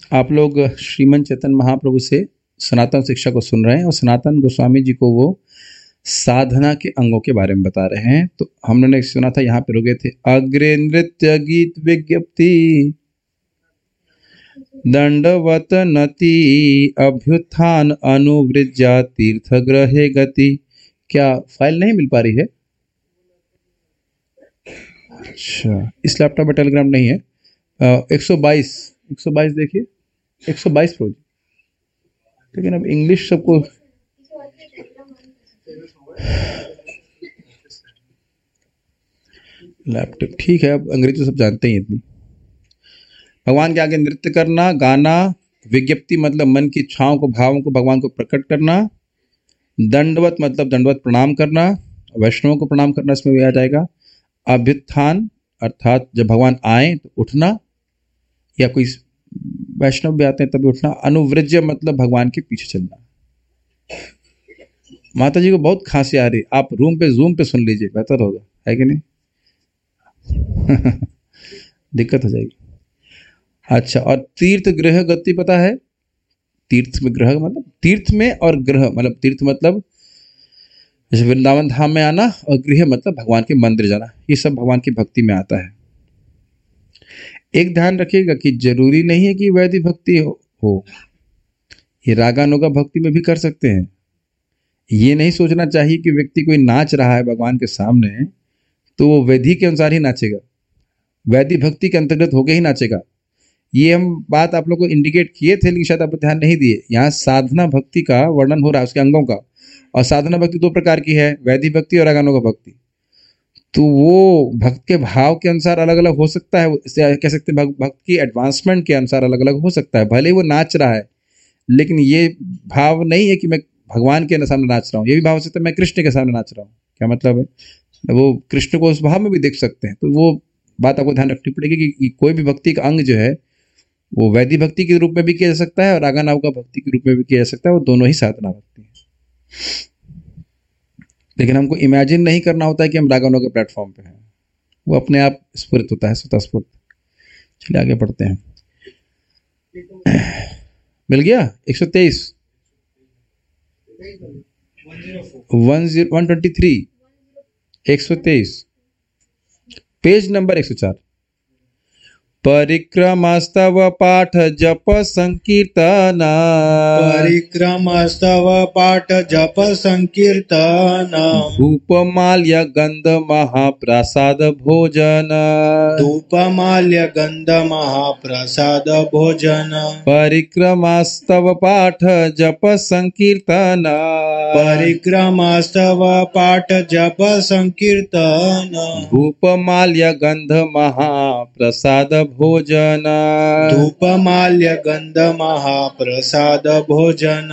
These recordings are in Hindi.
आप लोग श्रीमन चैतन्य महाप्रभु से सनातन शिक्षा को सुन रहे हैं और सनातन गोस्वामी जी को वो साधना के अंगों के बारे में बता रहे हैं। तो हमने सुना था, यहाँ पे रुके थे, अग्रे नृत्य गीत विज्ञप्ति दंडवत नति अभ्युत्थान अनुवृज्या तीर्थ ग्रहे गति। क्या फाइल नहीं मिल पा रही है? अच्छा, इस लैपटॉप में टेलीग्राम नहीं है। 122 देखिए, 122 प्रोजेक्ट, लेकिन अब इंग्लिश सबको लैपटॉप ठीक है, अब अंग्रेजी तो सब जानते ही इतनी। भगवान के आगे नृत्य करना, गाना, विज्ञप्ति मतलब मन की इच्छाओं को, भावों को भगवान को प्रकट करना, दंडवत मतलब दंडवत प्रणाम करना, वैष्णवों को प्रणाम करना इसमें भी आ जाएगा। अभ्युत्थान अर्थात जब भगवान आए तो उठना, या कोई वैष्णव भी आते हैं तभी उठना। अनुवृज्य मतलब भगवान के पीछे चलना। माता जी को बहुत खांसी आ रही, आप रूम पे जूम पे सुन लीजिए, बेहतर होगा, है कि नहीं? दिक्कत हो जाएगी। अच्छा, और तीर्थ गृह गति पता है? तीर्थ में ग्रह मतलब तीर्थ में, और ग्रह मतलब तीर्थ मतलब जैसे वृंदावन धाम में आना, और गृह मतलब भगवान के मंदिर जाना। ये सब भगवान की भक्ति में आता है। एक ध्यान रखिएगा कि जरूरी नहीं है कि वैदिक भक्ति हो, ये रागानुगा भक्ति में भी कर सकते हैं। ये नहीं सोचना चाहिए कि व्यक्ति कोई नाच रहा है भगवान के सामने तो वो विधि के अनुसार ही नाचेगा, वैदिक भक्ति के अंतर्गत होके ही नाचेगा। ये हम बात आप लोग को इंडिकेट किए थे, लेकिन शायद आप ध्यान नहीं दिए। यहाँ साधना भक्ति का वर्णन हो रहा है, उसके अंगों का। और साधना भक्ति दो प्रकार की है, वैदिक भक्ति और रागानुगा भक्ति। तो वो भक्त के भाव के अनुसार अलग अलग हो सकता है, इससे कह सकते हैं भक्त की एडवांसमेंट के अनुसार अलग अलग हो सकता है। भले ही वो नाच रहा है, लेकिन ये भाव नहीं है कि मैं भगवान के सामने नाच रहा हूँ। ये भी भाव हो सकता है मैं कृष्ण के सामने नाच रहा हूँ। क्या मतलब है? वो कृष्ण को उस भाव में भी देख सकते हैं। तो वो बात आपको ध्यान रखनी पड़ेगी कि कोई भी भक्ति का अंग जो है वो वैदिक भक्ति के रूप में भी किया जा सकता है और रागानुगा भक्ति के रूप में भी किया जा सकता है। वो दोनों ही साधना भक्ति है। लेकिन हमको इमेजिन नहीं करना होता है कि हम रागानुगा प्लेटफॉर्म पे हैं, वो अपने आप स्फुरित होता है, स्वतः स्फुरित। चलिए आगे पढ़ते हैं। मिल गया 123 123 123 पेज नंबर 104। परिक्रमास्तव पाठ जप संकीर्तन, परिक्रमास्तव पाठ जप संकीर्तन, धूपमाल्य गंध महाप्रसाद भोजन, धूपमाल्य गंध महाप्रसाद भोजन, परिक्रमास्तव पाठ जप संकीर्तन, परिक्रमास्तव पाठ जप संकीर्तन, धूपमाल्य गंध महाप्रसाद भोजन, धूपमाल्य गंध महाप्रसाद भोजन।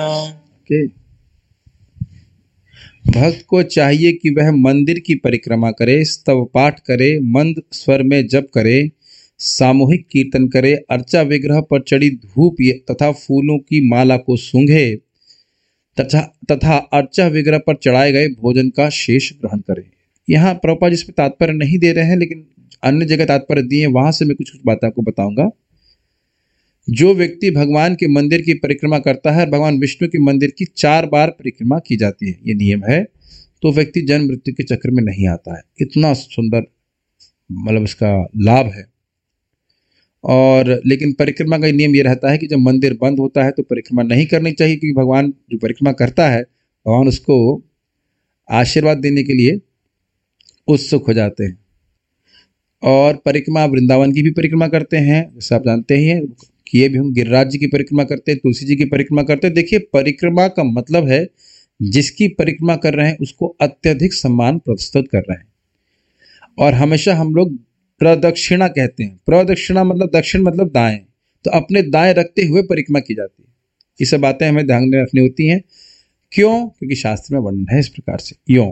भक्त को चाहिए कि वह मंदिर की परिक्रमा करे, स्तव पाठ करे, मंद स्वर में जप करे, सामूहिक कीर्तन करे, अर्चा विग्रह पर चढ़ी धूप तथा फूलों की माला को सूंघे तथा अर्चा विग्रह पर चढ़ाए गए भोजन का शेष ग्रहण करे। यहाँ प्रभुपाद जिस पे तात्पर्य नहीं दे रहे हैं, लेकिन अन्य जगह तात्पर्य दिए, वहां से मैं कुछ बातें आपको बताऊंगा। जो व्यक्ति भगवान के मंदिर की परिक्रमा करता है, भगवान विष्णु के मंदिर की 4 बार परिक्रमा की जाती है, ये नियम है, तो व्यक्ति जन्म मृत्यु के चक्र में नहीं आता है। इतना सुंदर मतलब इसका लाभ है। और लेकिन परिक्रमा का नियम ये रहता है कि जब मंदिर बंद होता है तो परिक्रमा नहीं करनी चाहिए, क्योंकि भगवान जो परिक्रमा करता है, भगवान उसको आशीर्वाद देने के लिए उत्सुक हो जाते हैं। और परिक्रमा वृंदावन की भी परिक्रमा करते हैं, जैसे आप जानते ही हैं, किए भी हम गिरिराज जी की परिक्रमा करते हैं, तुलसी जी की परिक्रमा करते हैं। देखिए, परिक्रमा का मतलब है जिसकी परिक्रमा कर रहे हैं उसको अत्यधिक सम्मान प्रस्तुत कर रहे हैं। और हमेशा हम लोग प्रदक्षिणा कहते हैं। प्रदक्षिणा मतलब दक्षिण मतलब दाएं, तो अपने दाएं रखते हुए परिक्रमा की जाती है। ये सब बातें हमें ध्यान में रखनी होती हैं। क्यों? क्योंकि शास्त्र में वर्णन है इस प्रकार से। यों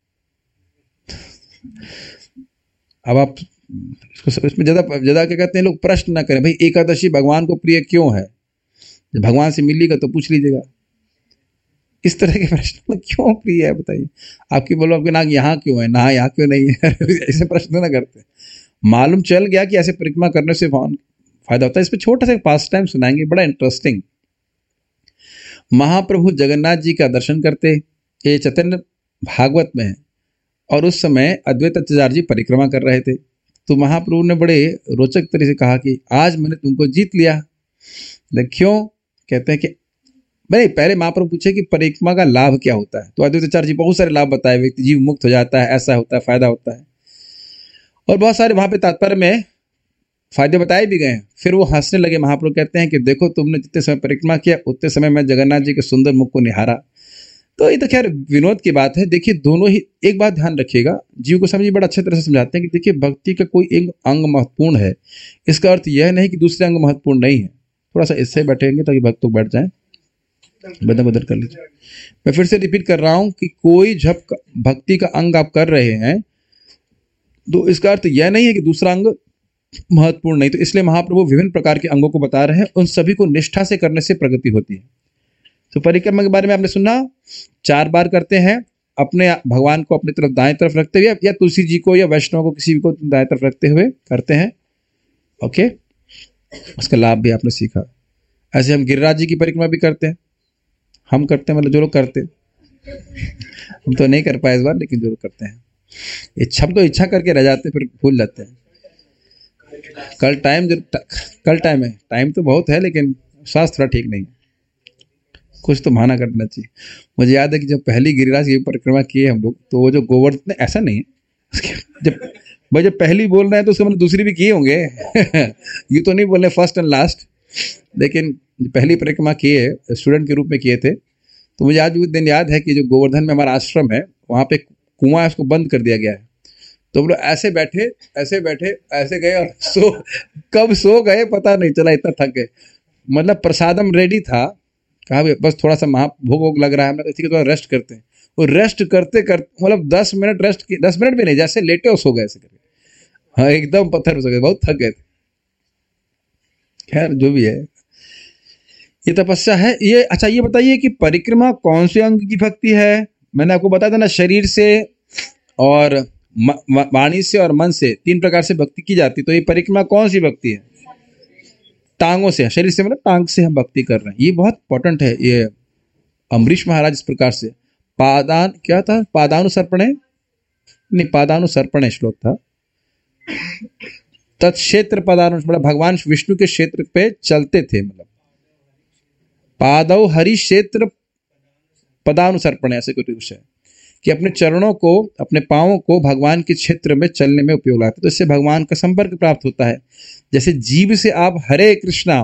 अब आप इसमें ज्यादा क्या कहते हैं लोग, प्रश्न ना करें। भाई एकादशी भगवान को प्रिय क्यों है? जब भगवान से मिलेगा तो पूछ लीजिएगा। इस तरह के प्रश्न क्यों प्रिय है बताइए। आपकी बोलो आपके नाक यहाँ क्यों है, ना यहाँ क्यों नहीं है, ऐसे प्रश्न ना करते। मालूम चल गया कि ऐसे परिक्रमा करने से फायदा होता है। इस पर छोटा सा पास टाइम सुनाएंगे, बड़ा इंटरेस्टिंग। महाप्रभु जगन्नाथ जी का दर्शन करते, ये चैतन्य भागवत में है, और उस समय अद्वैत आचार्य जी परिक्रमा कर रहे थे। तो महाप्रभु ने बड़े रोचक तरीके से कहा कि आज मैंने तुमको जीत लिया। क्यों? कहते हैं कि भाई पहले महाप्रभु पूछे कि परिक्रमा का लाभ क्या होता है, तो अद्वैत आचार्य जी बहुत सारे लाभ बताए, व्यक्ति जीव मुक्त हो जाता है, ऐसा होता है, फायदा होता है, और बहुत सारे वहां पे तात्पर्य में फायदे बताए भी गए। फिर वो हंसने लगे। महाप्रभु कहते हैं कि देखो तुमने जितने समय परिक्रमा किया उतने समय मैं जगन्नाथ जी के सुंदर मुख को निहारा। तो ये तो खैर विनोद की बात है। देखिए दोनों ही, एक बात ध्यान रखिएगा, जीव को समझिए, बड़ा अच्छे तरह से समझाते हैं कि देखिए भक्ति का कोई एक अंग महत्वपूर्ण है, इसका अर्थ यह नहीं कि दूसरे अंग महत्वपूर्ण नहीं है। थोड़ा सा इससे बैठेंगे ताकि भक्त लोग बैठ जाए, बदल बदल कर लीजिए। मैं फिर से रिपीट कर रहा हूं कि कोई जब भक्ति का अंग आप कर रहे हैं तो इसका अर्थ यह नहीं है कि दूसरा अंग महत्वपूर्ण नहीं। तो इसलिए महाप्रभु विभिन्न प्रकार के अंगों को बता रहे हैं, उन सभी को निष्ठा से करने से प्रगति होती है। तो परिक्रमा के बारे में आपने सुना, 4 बार करते हैं, अपने भगवान को अपनी तरफ दाएं तरफ रखते हुए, या तुलसी जी को या वैष्णव को किसी को दाएं तरफ रखते हुए करते हैं। ओके, उसका लाभ भी आपने सीखा। ऐसे हम गिरिराज जी की परिक्रमा भी करते हैं, हम करते हैं, मतलब जो लोग करते हैं, हम तो नहीं कर पाए इस बार, लेकिन जो लोग करते हैं, इच्छा तो इच्छा करके रह जाते हैं, फिर भूल जाते हैं। कल टाइम है, टाइम तो बहुत है, लेकिन स्वास्थ्य थोड़ा ठीक नहीं है, कुछ तो बहाना करना चाहिए। मुझे याद है कि जब पहली गिरिराज की परिक्रमा किए हम लोग, तो वो जो गोवर्धन, ऐसा नहीं है जब पहली बोल रहे हैं तो उसके मतलब दूसरी भी किए होंगे ये तो नहीं बोल रहे फर्स्ट एंड लास्ट, लेकिन पहली परिक्रमा किए, स्टूडेंट के रूप में किए थे। तो मुझे आज भी दिन याद है कि जो गोवर्धन में हमारा आश्रम है, वहाँ पे कुआं है, उसको बंद कर दिया गया है। तो हम लोग ऐसे बैठे ऐसे गए, और कब सो गए पता नहीं चला, इतना थक गए। मतलब प्रसादम रेडी था, कहा बस थोड़ा सा भोग वोग लग रहा है, हमने थोड़ा रेस्ट करते हैं। वो रेस्ट करते मतलब 10 मिनट रेस्ट की, 10 मिनट भी नहीं, जैसे लेटे और सो गए ऐसे करके। हाँ, एकदम पत्थर हो गए, बहुत थक गए थे। खैर जो भी है, ये तपस्या है। ये अच्छा, ये बताइए कि परिक्रमा कौन से अंग की भक्ति है? मैंने आपको बताया था ना, शरीर से और वाणी से और मन से 3 प्रकार से भक्ति की जाती। तो ये परिक्रमा कौन सी भक्ति है? टांगों से, शरीर से मतलब टांग से हम भक्ति कर रहे हैं। ये बहुत इंपॉर्टेंट है। ये अम्बरीश महाराज इस प्रकार से क्या था, पादानुसर्पणे श्लोक था। तत्क्षेत्र मतलब भगवान विष्णु के क्षेत्र पे चलते थे, मतलब पादौ हरि क्षेत्र पदानुसर्पण, ऐसे कुछ है कि अपने चरणों को, अपने पांवों को भगवान के क्षेत्र में चलने में उपयोग लाते, तो इससे भगवान का संपर्क प्राप्त होता है। जैसे जीभ से आप हरे कृष्णा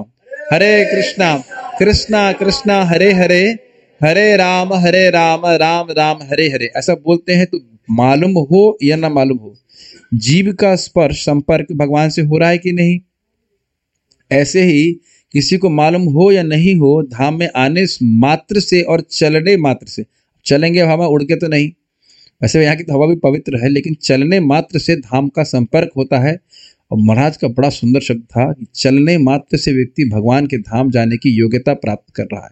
कृष्णा कृष्णा हरे हरे, हरे राम राम राम हरे हरे, ऐसा बोलते हैं। तो मालूम हो या ना मालूम हो, जीभ का स्पर्श, संपर्क भगवान से हो रहा है कि नहीं। ऐसे ही किसी को मालूम हो या नहीं हो, धाम में आने मात्र से और चलने मात्र से, चलेंगे हवा उड़ के तो नहीं, वैसे यहाँ की तो हवा भी पवित्र है, लेकिन चलने मात्र से धाम का संपर्क होता है। और महाराज का बड़ा सुंदर शब्द था कि चलने मात्र से व्यक्ति भगवान के धाम जाने की योग्यता प्राप्त कर रहा है।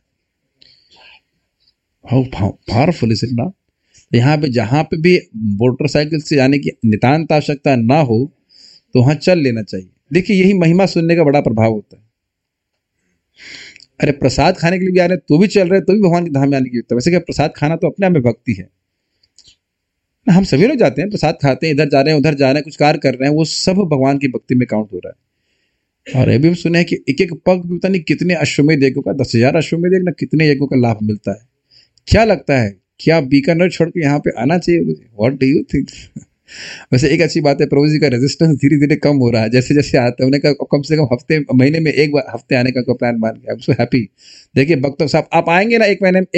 हाउ पावरफुल इज इट ना। यहाँ पे जहाँ पे भी मोटरसाइकिल से जाने की नितांत आवश्यकता ना हो, तो वहाँ चल लेना चाहिए। देखिए यही महिमा सुनने का बड़ा प्रभाव होता है। अरे प्रसाद खाने के लिए भी आ रहे तो भी चल रहे, तो भी भगवान के धाम में आने की योग्यता। वैसे क्या प्रसाद खाना तो अपने आप में भक्ति है। हम सभी लोग जाते हैं, प्रसाद खाते हैं, इधर जा रहे हैं उधर जा रहे हैं, कुछ कार्य कर रहे हैं, वो सब भगवान की भक्ति में काउंट हो रहा है। और ये भी हम सुने हैं कि एक एक पग पता नहीं कितने अश्वमेध यज्ञों का, 10,000 अश्वमेध यज्ञ ना कितने यज्ञों का लाभ मिलता है। क्या लगता है, क्या बीकानेर छोड़ के यहाँ पे आना चाहिए? What do you think? वैसे एक अच्छी बात है, प्रभु जी का रेजिस्टेंस धीरे धीरे कम हो रहा है, जैसे जैसे आते हैं। उन्हें कम से कम महीने में एक बार हफ्ते आने का प्लान मान गया। I am so happy. देखिए भक्तों साहब, आप आएंगे ना एक महीने में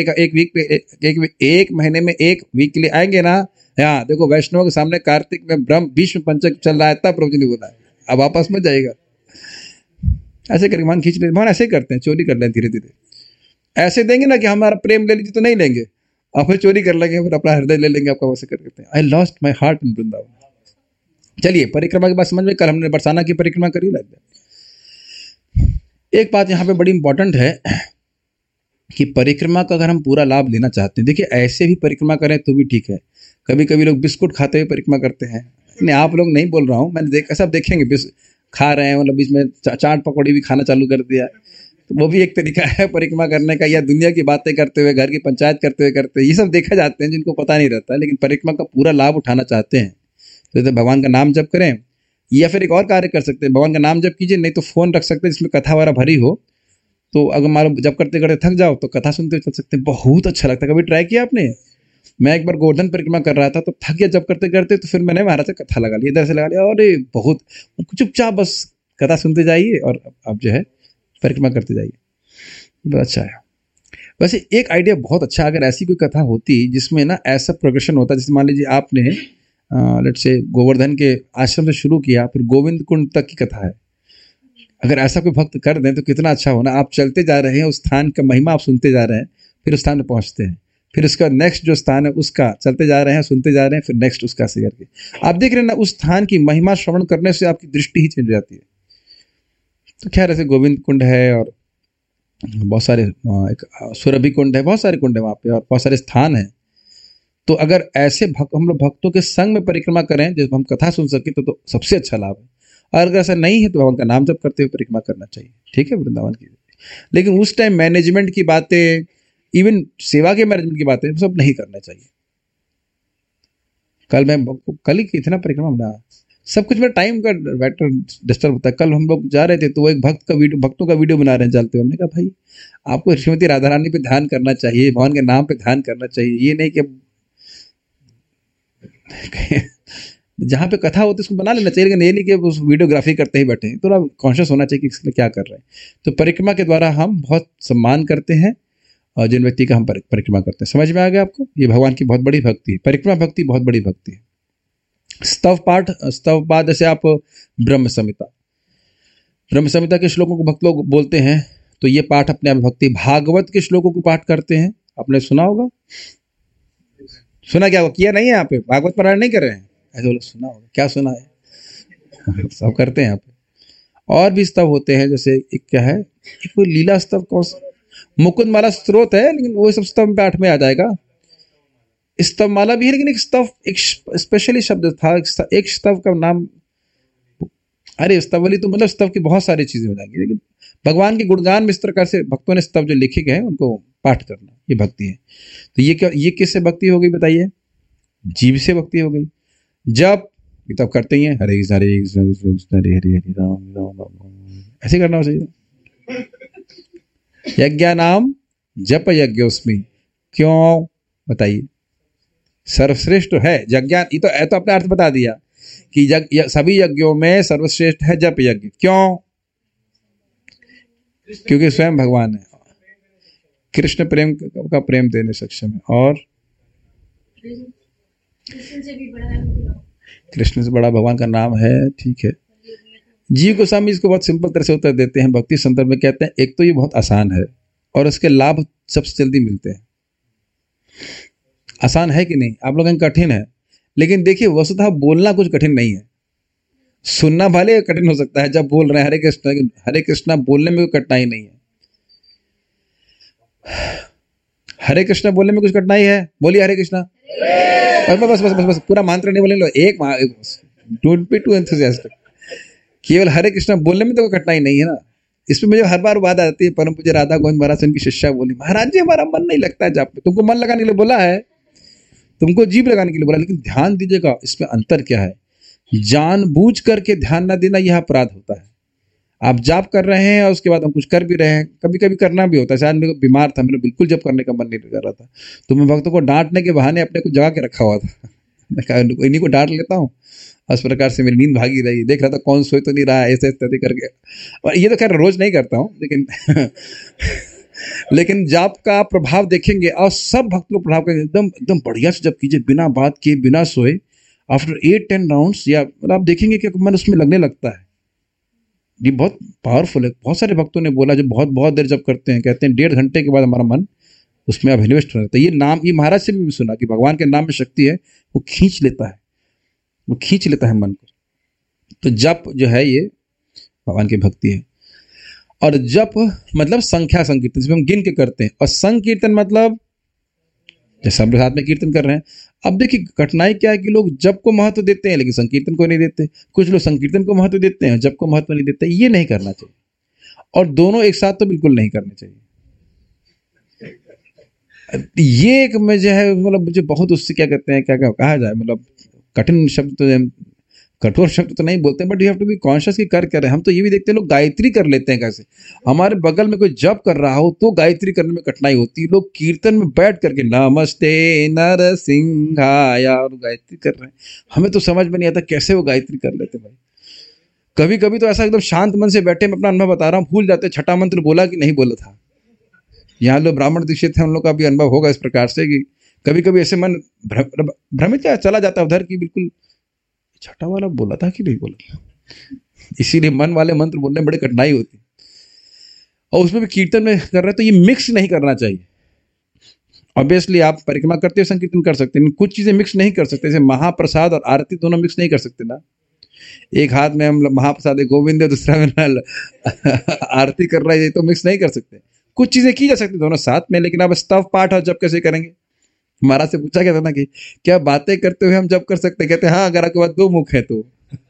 एक वीक के लिए आएंगे ना। यहाँ देखो वैष्णव के सामने कार्तिक में ब्रह्म भीष्म पंचक चल रहा है, तब प्रभु जी ने बोला है अब वापस में जाएगा। ऐसे करके मान खींच ले, भगवान ऐसे ही करते हैं, चोरी कर लें धीरे धीरे। ऐसे देंगे ना कि हमारा प्रेम ले लीजिए तो नहीं लेंगे, आप फिर चोरी कर लेंगे, फिर अपना हृदय ले लेंगे आपका। वैसे करते हैं। I lost my heart in Vrindavan. चलिए परिक्रमा की बात समझ में। कल हमने बरसाना की परिक्रमा करी लगभग। एक बात यहाँ पे बड़ी इंपॉर्टेंट है कि परिक्रमा का अगर हम पूरा लाभ लेना चाहते हैं, देखिए ऐसे भी परिक्रमा करें तो भी ठीक है। कभी कभी लोग बिस्कुट खाते हुए परिक्रमा करते हैं। नहीं, आप लोग नहीं बोल रहा हूँ, मैंने ऐसा देखेंगे खा रहे हैं, मतलब बीच में चाट पकौड़ी भी खाना चालू कर दिया, तो वो भी एक तरीका है परिक्रमा करने का। या दुनिया की बातें करते हुए, घर की पंचायत करते हुए करते, ये सब देखा जाते हैं जिनको पता नहीं रहता, लेकिन परिक्रमा का पूरा लाभ उठाना चाहते हैं तो भगवान का नाम जप करें। या फिर एक और कार्य कर सकते हैं, भगवान का नाम जप कीजिए, नहीं तो फोन रख सकते हैं जिसमें कथा वगैरह भरी हो, तो अगर मान लो जब करते करते थक जाओ तो कथा सुनते हुए चल सकते हैं, बहुत अच्छा लगता है। कभी ट्राई किया आपने? मैं एक बार गोवर्धन परिक्रमा कर रहा था तो थक गया जब करते करते, तो फिर मैंने महाराज से कथा लगा ली, इधर से लगा लिया, अरे बहुत चुपचाप बस कथा सुनते जाइए और आप जो है परिक्रमा करते जाइए, बहुत अच्छा है। वैसे एक आइडिया बहुत अच्छा, अगर ऐसी कोई कथा होती जिसमें ना ऐसा प्रोग्रेशन होता, जैसे मान लीजिए आपने लेट्स से गोवर्धन के आश्रम से शुरू किया, फिर गोविंद कुंड तक की कथा है, अगर ऐसा कोई भक्त कर दें तो कितना अच्छा होना। आप चलते जा रहे हैं, उस स्थान का महिमा आप सुनते जा रहे हैं, फिर उस स्थान पर पहुंचते हैं, फिर उसका नेक्स्ट जो स्थान है उसका चलते जा रहे हैं, सुनते जा रहे हैं, फिर नेक्स्ट उसका से करके आप देख रहे हैं ना, उस स्थान की महिमा श्रवण करने से आपकी दृष्टि ही चेंज हो जाती है। तो खैर ऐसे गोविंद कुंड है और बहुत सारे एक सुरभि कुंड है, बहुत सारे कुंड है वहाँ पे और बहुत सारे स्थान हैं। तो अगर ऐसे हम लोग भक्तों के संग में परिक्रमा करें जब हम कथा सुन सके तो सबसे अच्छा लाभ है। और अगर ऐसा नहीं है तो भगवान का नाम जप करते हुए परिक्रमा करना चाहिए, ठीक है, वृंदावन की। लेकिन उस टाइम मैनेजमेंट की बातें, इवन सेवा के मैनेजमेंट की बातें सब नहीं करना चाहिए। कल ही इतना परिक्रमा बना, सब कुछ में टाइम का बैटर डिस्टर्ब होता है। कल हम लोग जा रहे थे तो वो एक भक्तों का वीडियो बना रहे हैं चलते हुए, हमने कहा भाई आपको श्रीमती राधा रानी पे ध्यान करना चाहिए, भगवान के नाम पे ध्यान करना चाहिए, ये नहीं कि जहाँ पे कथा होती है उसको बना लेना चाहिए, लेकिन ये नहीं कि उस वीडियोग्राफी करते ही बैठे हैं। थोड़ा कॉन्शियस होना चाहिए कि इसलिए क्या कर रहे हैं। तो परिक्रमा के द्वारा हम बहुत सम्मान करते हैं और जिन व्यक्ति का हम परिक्रमा करते हैं। समझ में आ गया आपको? ये भगवान की बहुत बड़ी भक्ति है, परिक्रमा भक्ति बहुत बड़ी भक्ति है। स्तव पाठ जैसे आप ब्रह्म संहिता के श्लोकों को भक्त लोग बोलते हैं, तो ये पाठ अपने आप भक्ति। भागवत के श्लोकों को पाठ करते हैं, आपने सुना होगा, सुना क्या किया नहीं है यहाँ पे? भागवत पारायण नहीं कर रहे हैं? ऐसे बोलो सुना होगा, क्या सुना है? सब करते हैं यहाँ पे। और भी स्तव होते हैं, जैसे एक क्या है, एक कोई लीला स्तव, कौन सा मुकुंद माला स्त्रोत है, लेकिन वो सब स्तव पाठ में आ जाएगा। स्तव माला भी है, लेकिन एक स्पेशली शब्द था, एक स्तव का नाम, अरे स्तवली तो मतलब स्तव की बहुत सारी चीजें हो जाएंगी, लेकिन भगवान के गुणगान में इस प्रकार से भक्तों ने स्तव जो लिखे गए हैं उनको पाठ करना, ये भक्ति है। तो ये किससे भक्ति हो गई बताइए? जीव से भक्ति हो गई। जब तब करते ही हैं, हरे कृष्ण हरे हरे हरे राम राम राम, ऐसे करना चाहिए। यज्ञानाम जप यज्ञोस्मि, क्यों बताइए? सर्वश्रेष्ठ है यज्ञान, ये तो अपने अर्थ बता दिया कि सभी यज्ञों में सर्वश्रेष्ठ है जप यज्ञ। क्यों? क्योंकि स्वयं भगवान है, कृष्ण प्रेम का प्रेम देने सक्षम है, और कृष्ण से बड़ा भगवान का नाम है, ठीक है। जीव गोस्वामी इसको बहुत सिंपल तरह से उत्तर देते हैं, भक्ति संदर्भ में कहते हैं, एक तो ये बहुत आसान है और इसके लाभ सबसे जल्दी मिलते हैं। आसान है कि नहीं? आप लोगों का कठिन है, लेकिन देखिए वस्तुतः बोलना कुछ कठिन नहीं है, सुनना भले कठिन हो सकता है। जब बोल रहे हैं हरे कृष्णा बोलने में कोई कठिनाई नहीं है। हरे कृष्णा बोलने में कुछ कठिनाई है? बोलिए हरे कृष्णा, बस पूरा मंत्र नहीं बोलेंगे, एक डोंट बी टू एंथुसियास्टिक, केवल हरे कृष्णा बोलने में तो कोई कठिनाई नहीं है ना। इसमें मुझे हर बार बात आती है, परम पूज्य राधा गोविंद महाराज उनकी शिष्या बोली, महाराज जी हमारा मन नहीं लगता है जाप पे। तुमको मन लगाने के लिए बोला है, तुमको जीभ लगाने के लिए बोला, लेकिन ध्यान दीजिएगा इसमें अंतर क्या है। जानबूझ करके ध्यान न देना यह अपराध होता है। आप जाप कर रहे हैं और उसके बाद हम कुछ कर भी रहे हैं, कभी कभी करना भी होता है। शायद मेरे को बीमार था, मैंने बिल्कुल जब करने का मन नहीं कर रहा था, तो मैं भक्तों को डांटने के बहाने अपने को जगा के रखा हुआ था। मैं कहा इन्हीं को डांट लेता हूँ, उस प्रकार से मेरी नींद भागी रही, देख रहा था कौन सोए तो नहीं रहा, ऐसे इत्यादि करके। और ये तो खैर रोज नहीं करता हूँ, लेकिन जाप का प्रभाव देखेंगे और सब भक्त लोग प्रभाव करेंगे, एकदम बढ़िया से जब कीजिए, बिना बात किए, बिना सोए, आफ्टर 8-10 राउंड्स, या आप देखेंगे कि मन उसमें लगने लगता है। ये बहुत पावरफुल है। बहुत सारे भक्तों ने बोला जो बहुत देर जब करते हैं, कहते हैं 1.5 घंटे के बाद हमारा मन उसमें अब इन्वेस्ट हो जाता है। ये महाराज से भी सुना कि भगवान के नाम में शक्ति है, वो खींच लेता है मन को। तो जप जो है ये भगवान की भक्ति है। और जप मतलब संख्या संकीर्तन, जिसमें हम गिन के करते हैं, और संकीर्तन मतलब जैसे हम लोग साथ में कीर्तन कर रहे हैं। अब देखिए कठिनाई क्या है कि लोग जप को महत्व देते हैं लेकिन संकीर्तन को नहीं देते, कुछ लोग संकीर्तन को महत्व देते हैं, जप को महत्व नहीं देते। ये नहीं करना चाहिए, और दोनों एक साथ तो बिल्कुल नहीं करने चाहिए। ये एक मुझे है, मतलब मुझे बहुत उससे क्या कहते हैं, क्या क्या कहा जाए, मतलब कठिन शब्द तो कठोर शब्द तो नहीं बोलते, but you have to be conscious कि कर रहे हैं। हम तो ये भी देखते हैं लोग गायत्री कर लेते हैं कैसे, हमारे बगल में कोई जप कर रहा हो तो गायत्री करने में कठिनाई होती है। लोग कीर्तन में बैठ करके नमस्ते नरसिंहाय और गायत्री कर रहे हैं, हमें तो समझ में नहीं आता कैसे वो गायत्री कर लेते भाई। कभी कभी तो ऐसा एकदम शांत मन से बैठे, मैं अपना अनुभव बता रहा हूँ, भूल जाते छठा मंत्र बोला कि नहीं बोला था। यहाँ लोग ब्राह्मण दीक्षित हैं, उन लोग का भी अनुभव होगा इस प्रकार से कि कभी कभी ऐसे मन भ्रमित चला जाता है उधर की बिल्कुल छठा वाला बोला था कि नहीं बोला था। इसीलिए मन वाले मंत्र बोलने में बड़ी कठिनाई होती है, और उसमें भी कीर्तन में कर रहे हैं तो ये मिक्स नहीं करना चाहिए। ऑब्वियसली आप परिक्रमा करते हुए संकीर्तन कर सकते हैं, कुछ चीजें मिक्स नहीं कर सकते, जैसे महाप्रसाद और आरती दोनों मिक्स नहीं कर सकते ना। एक हाथ में हम महाप्रसाद गोविंद है, दूसरा में आरती कर रहे हैं, तो मिक्स नहीं कर सकते। कुछ चीजें की जा सकती दोनों साथ में, लेकिन अब स्तव पाठ और जब कैसे करेंगे। महाराज से पूछा गया था ना कि क्या बातें करते हुए हम जब कर सकते, कहते हाँ अगर आपके पास दो मुख है तो,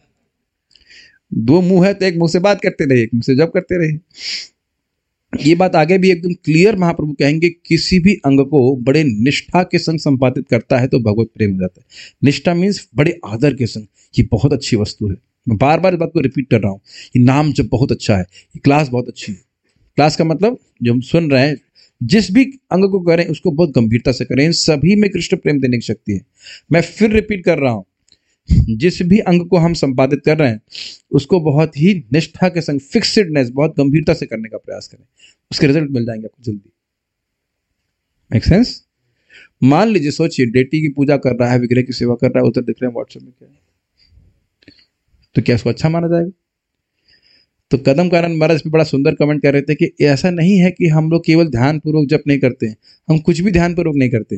दो मुंह है तो एक मुंह से बात करते रहे, एक मुंह से जब करते रहे। ये बात आगे भी एकदम क्लियर महाप्रभु कहेंगे, किसी भी अंग को बड़े निष्ठा के संग संपादित करता है तो भगवत प्रेम हो जाता है। निष्ठा मीन्स बड़े आदर के संग, ये बहुत अच्छी वस्तु है। मैं बार बार इस बात को रिपीट कर रहा हूँ, ये नाम जब बहुत अच्छा है, ये क्लास बहुत अच्छी है। क्लास का मतलब जो हम सुन रहे हैं, जिस भी अंग को करें उसको बहुत गंभीरता से करें, इन सभी में कृष्ण प्रेम देने की शक्ति है। मैं फिर रिपीट कर रहा हूं, जिस भी अंग को हम संपादित कर रहे हैं उसको बहुत ही निष्ठा के संग, फिक्सेडनेस, बहुत गंभीरता से करने का प्रयास करें, उसके रिजल्ट मिल जाएंगे आपको जल्दी। Make sense? मान लीजिए, सोचिए डेटी की पूजा कर रहा है, विग्रह की सेवा कर रहा है, उधर दिख रहे हैं व्हाट्सएप में क्या है, तो क्या उसको अच्छा माना जाएगा? तो कदम कानन महाराज पे बड़ा सुंदर कमेंट कर रहे थे कि ऐसा नहीं है कि हम लोग केवल ध्यान पूर्वक जप नहीं करते हैं, हम कुछ भी ध्यान पूर्वक नहीं करते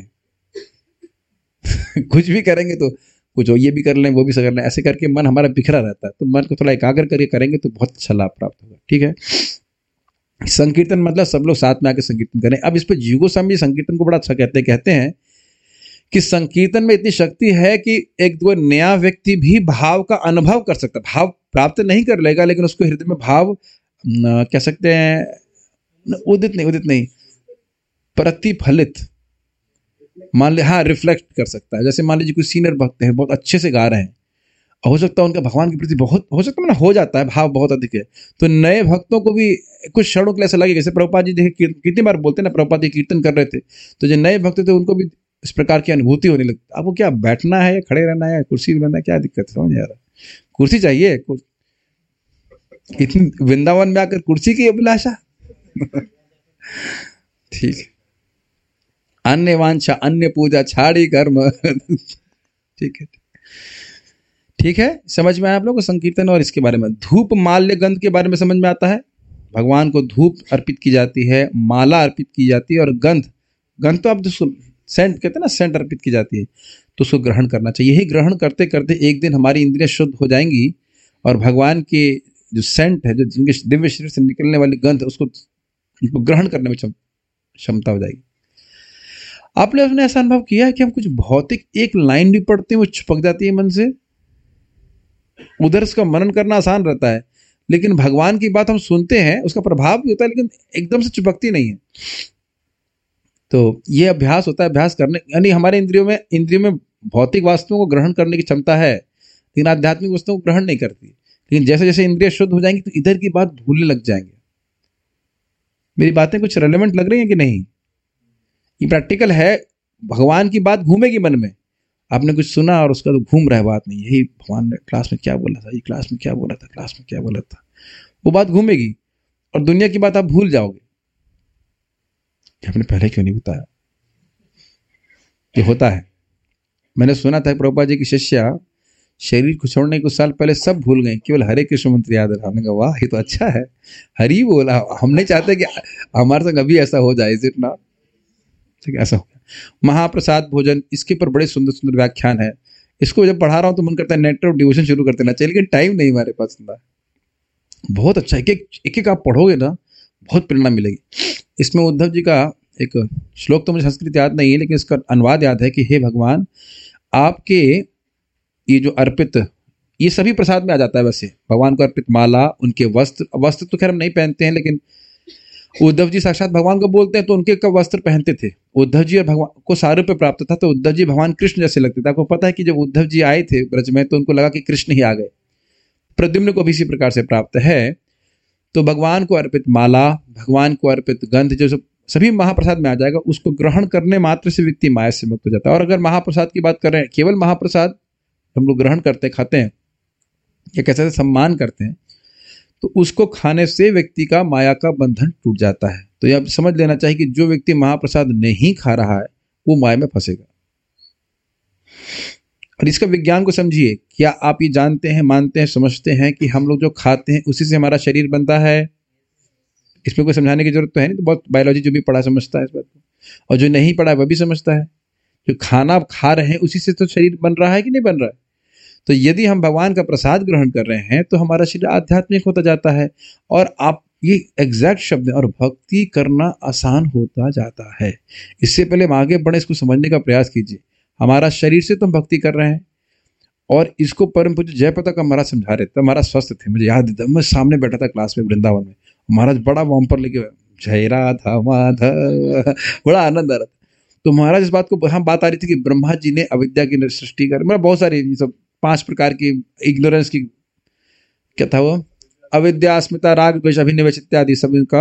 कुछ भी करेंगे तो कुछ ये भी कर लें, वो भी कर लें, ऐसे करके मन हमारा बिखरा रहता है। तो मन को थोड़ा एकाग्र करके करेंगे तो बहुत अच्छा लाभ प्राप्त होगा। ठीक है, संकीर्तन मतलब सब लोग साथ में आकर संकीर्तन करें। अब इस पर जीव गोस्वामी संकीर्तन को बड़ा अच्छा कहते हैं कि संकीर्तन में इतनी शक्ति है कि एक दो नया व्यक्ति भी भाव का अनुभव कर सकता है। भाव प्राप्त नहीं कर लेगा, लेकिन उसको हृदय में भाव कह सकते हैं, उदित नहीं, प्रतिफलित, मान लीजिए, हाँ, रिफ्लेक्ट कर सकता है। जैसे मान लीजिए कोई सीनियर भक्त है, बहुत अच्छे से गा रहे हैं, हो सकता है उनका भगवान के प्रति बहुत, हो सकता है ना, हो जाता है, भाव बहुत अधिक है, तो नए भक्तों को भी कुछ क्षणों के लिए ऐसा लगेगा। जैसे प्रभुपाद जी देखे कितनी बार बोलते हैं ना, प्रभुपाद जी कीर्तन कर रहे थे तो जो नए भक्त थे उनको भी इस प्रकार की अनुभूति होने लगती। आपको क्या बैठना है या खड़े रहना है या कुर्सी में रहना है, क्या दिक्कत है? समझ नहीं आ रहा। कुर्सी चाहिए, इतनी वृंदावन में आकर कुर्सी की अभिलाषा ठीक है, अन्य वांछा अन्य पूजा छाड़ी कर्म ठीक है, समझ में आया आप लोगों को संकीर्तन और इसके बारे में। धूप माल्य गंध के बारे में समझ में आता है। भगवान को धूप अर्पित की जाती है, माला अर्पित की जाती है, और गंध तो आप सेंट कहते हैं ना, सेंट अर्पित की जाती है, तो उसको ग्रहण करना चाहिए। यही ग्रहण करते करते एक दिन हमारी इंद्रियां शुद्ध हो जाएंगी और भगवान के जो सेंट है, जो जिनके दिव्य शरीर से निकलने वाली गंध, उसको ग्रहण करने में क्षमता हो जाएगी। आपने अपने ऐसा अनुभव किया है कि हम कुछ भौतिक एक लाइन भी पढ़ते हैं, वो चिपक जाती है मन से, उधर उसका मनन करना आसान रहता है, लेकिन भगवान की बात हम सुनते हैं, उसका प्रभाव भी होता है, लेकिन एकदम से चिपकती नहीं है। तो ये अभ्यास होता है, अभ्यास करने, यानी हमारे इंद्रियों में भौतिक वस्तुओं को ग्रहण करने की क्षमता है, लेकिन आध्यात्मिक वस्तुओं को ग्रहण नहीं करती। लेकिन जैसे जैसे इंद्रियां शुद्ध हो जाएंगी तो इधर की बात भूलने लग जाएंगे। मेरी बातें कुछ रेलेवेंट लग रही हैं कि नहीं? ये प्रैक्टिकल है। भगवान की बात घूमेगी मन में, आपने कुछ सुना और उसका तो घूम रहा है बात नहीं, यही भगवान ने क्लास में क्या बोला था, ये क्लास में क्या बोला था, क्लास में क्या बोला था, वो बात घूमेगी और दुनिया की बात आप भूल जाओगे। आपने पहले क्यों नहीं बताया? ये होता है। मैंने सुना था प्रभुपाद जी की शिष्या शरीर को छोड़ने कुछ साल पहले सब भूल गए, केवल हरे कृष्ण मंत्र याद रहा। हमने कहा वाह, ये तो अच्छा है, हरि बोला। हम नहीं चाहते कि हमारे संग अभी ऐसा हो जाए, इज ना? ठीक है, ऐसा हो गया। महाप्रसाद भोजन, इसके ऊपर बड़े सुंदर सुंदर व्याख्यान है। इसको जब पढ़ा रहा हूँ तो मन करता है नेट ऑफ डिवोशन शुरू कर देना चाहिए, लेकिन टाइम नहीं हमारे पास। बहुत अच्छा, एक एक आप पढ़ोगे ना, बहुत प्रेरणा मिलेगी। इसमें उद्धव जी का एक श्लोक तो मुझे संस्कृत याद नहीं है, लेकिन इसका अनुवाद याद है कि हे भगवान, आपके ये जो अर्पित, ये सभी प्रसाद में आ जाता है वैसे, भगवान को अर्पित माला, उनके वस्त्र, वस्त्र तो खैर हम नहीं पहनते हैं, लेकिन उद्धव जी साक्षात भगवान को बोलते हैं तो उनके कब वस्त्र पहनते थे। उद्धव जी और भगवान को सारूप्य प्राप्त था, तो उद्धव जी भगवान कृष्ण जैसे लगते थे। आपको पता है कि जब उद्धव जी आए थे ब्रज में तो उनको लगा कि कृष्ण ही आ गए। प्रद्युम्न को भी इसी प्रकार से प्राप्त है। तो भगवान को अर्पित माला, भगवान को अर्पित गंध, जो सभी महाप्रसाद में आ जाएगा, उसको ग्रहण करने मात्र से व्यक्ति माया से मुक्त हो जाता है। और अगर महाप्रसाद की बात कर रहे हैं, केवल महाप्रसाद हम लोग ग्रहण करते खाते हैं या कैसे सम्मान करते हैं, तो उसको खाने से व्यक्ति का माया का बंधन टूट जाता है। तो यह समझ लेना चाहिए कि जो व्यक्ति महाप्रसाद नहीं खा रहा है वो माया में फंसेगा। और इसका विज्ञान को समझिए। क्या आप ये जानते हैं, मानते हैं, समझते हैं कि हम लोग जो खाते हैं उसी से हमारा शरीर बनता है? इसमें कोई समझाने की जरूरत तो है नहीं, तो बहुत बायोलॉजी जो भी पढ़ा समझता है इस बात को, और जो नहीं पढ़ा है वह भी समझता है। जो खाना आप खा रहे हैं उसी से तो शरीर बन रहा है कि नहीं बन रहा है। तो यदि हम भगवान का प्रसाद ग्रहण कर रहे हैं तो हमारा शरीर आध्यात्मिक होता जाता है। और आप ये एग्जैक्ट शब्द है, और भक्ति करना आसान होता जाता है। इससे पहले हम आगे बढ़े, इसको समझने का प्रयास कीजिए। हमारा शरीर से तो हम भक्ति कर रहे हैं, और इसको परम पूज्य जयप्रदा का महाराज समझा रहे थे। महाराज स्वस्थ थे, मुझे याद है, मैं सामने बैठा था क्लास में वृंदावन में, महाराज बड़ा वॉम्पर लेके जय राधा माधव, बड़ा आनंद आ रहा था। तो महाराज इस बात को, हम बात आ रही थी कि ब्रह्मा जी ने अविद्या की सृष्टि कर, मतलब बहुत सारी सब 5 प्रकार की इग्नोरेंस की, क्या था वो, अविद्या, अस्मिता, राग, द्वेष, अभिनिवेश इत्यादि सब इनका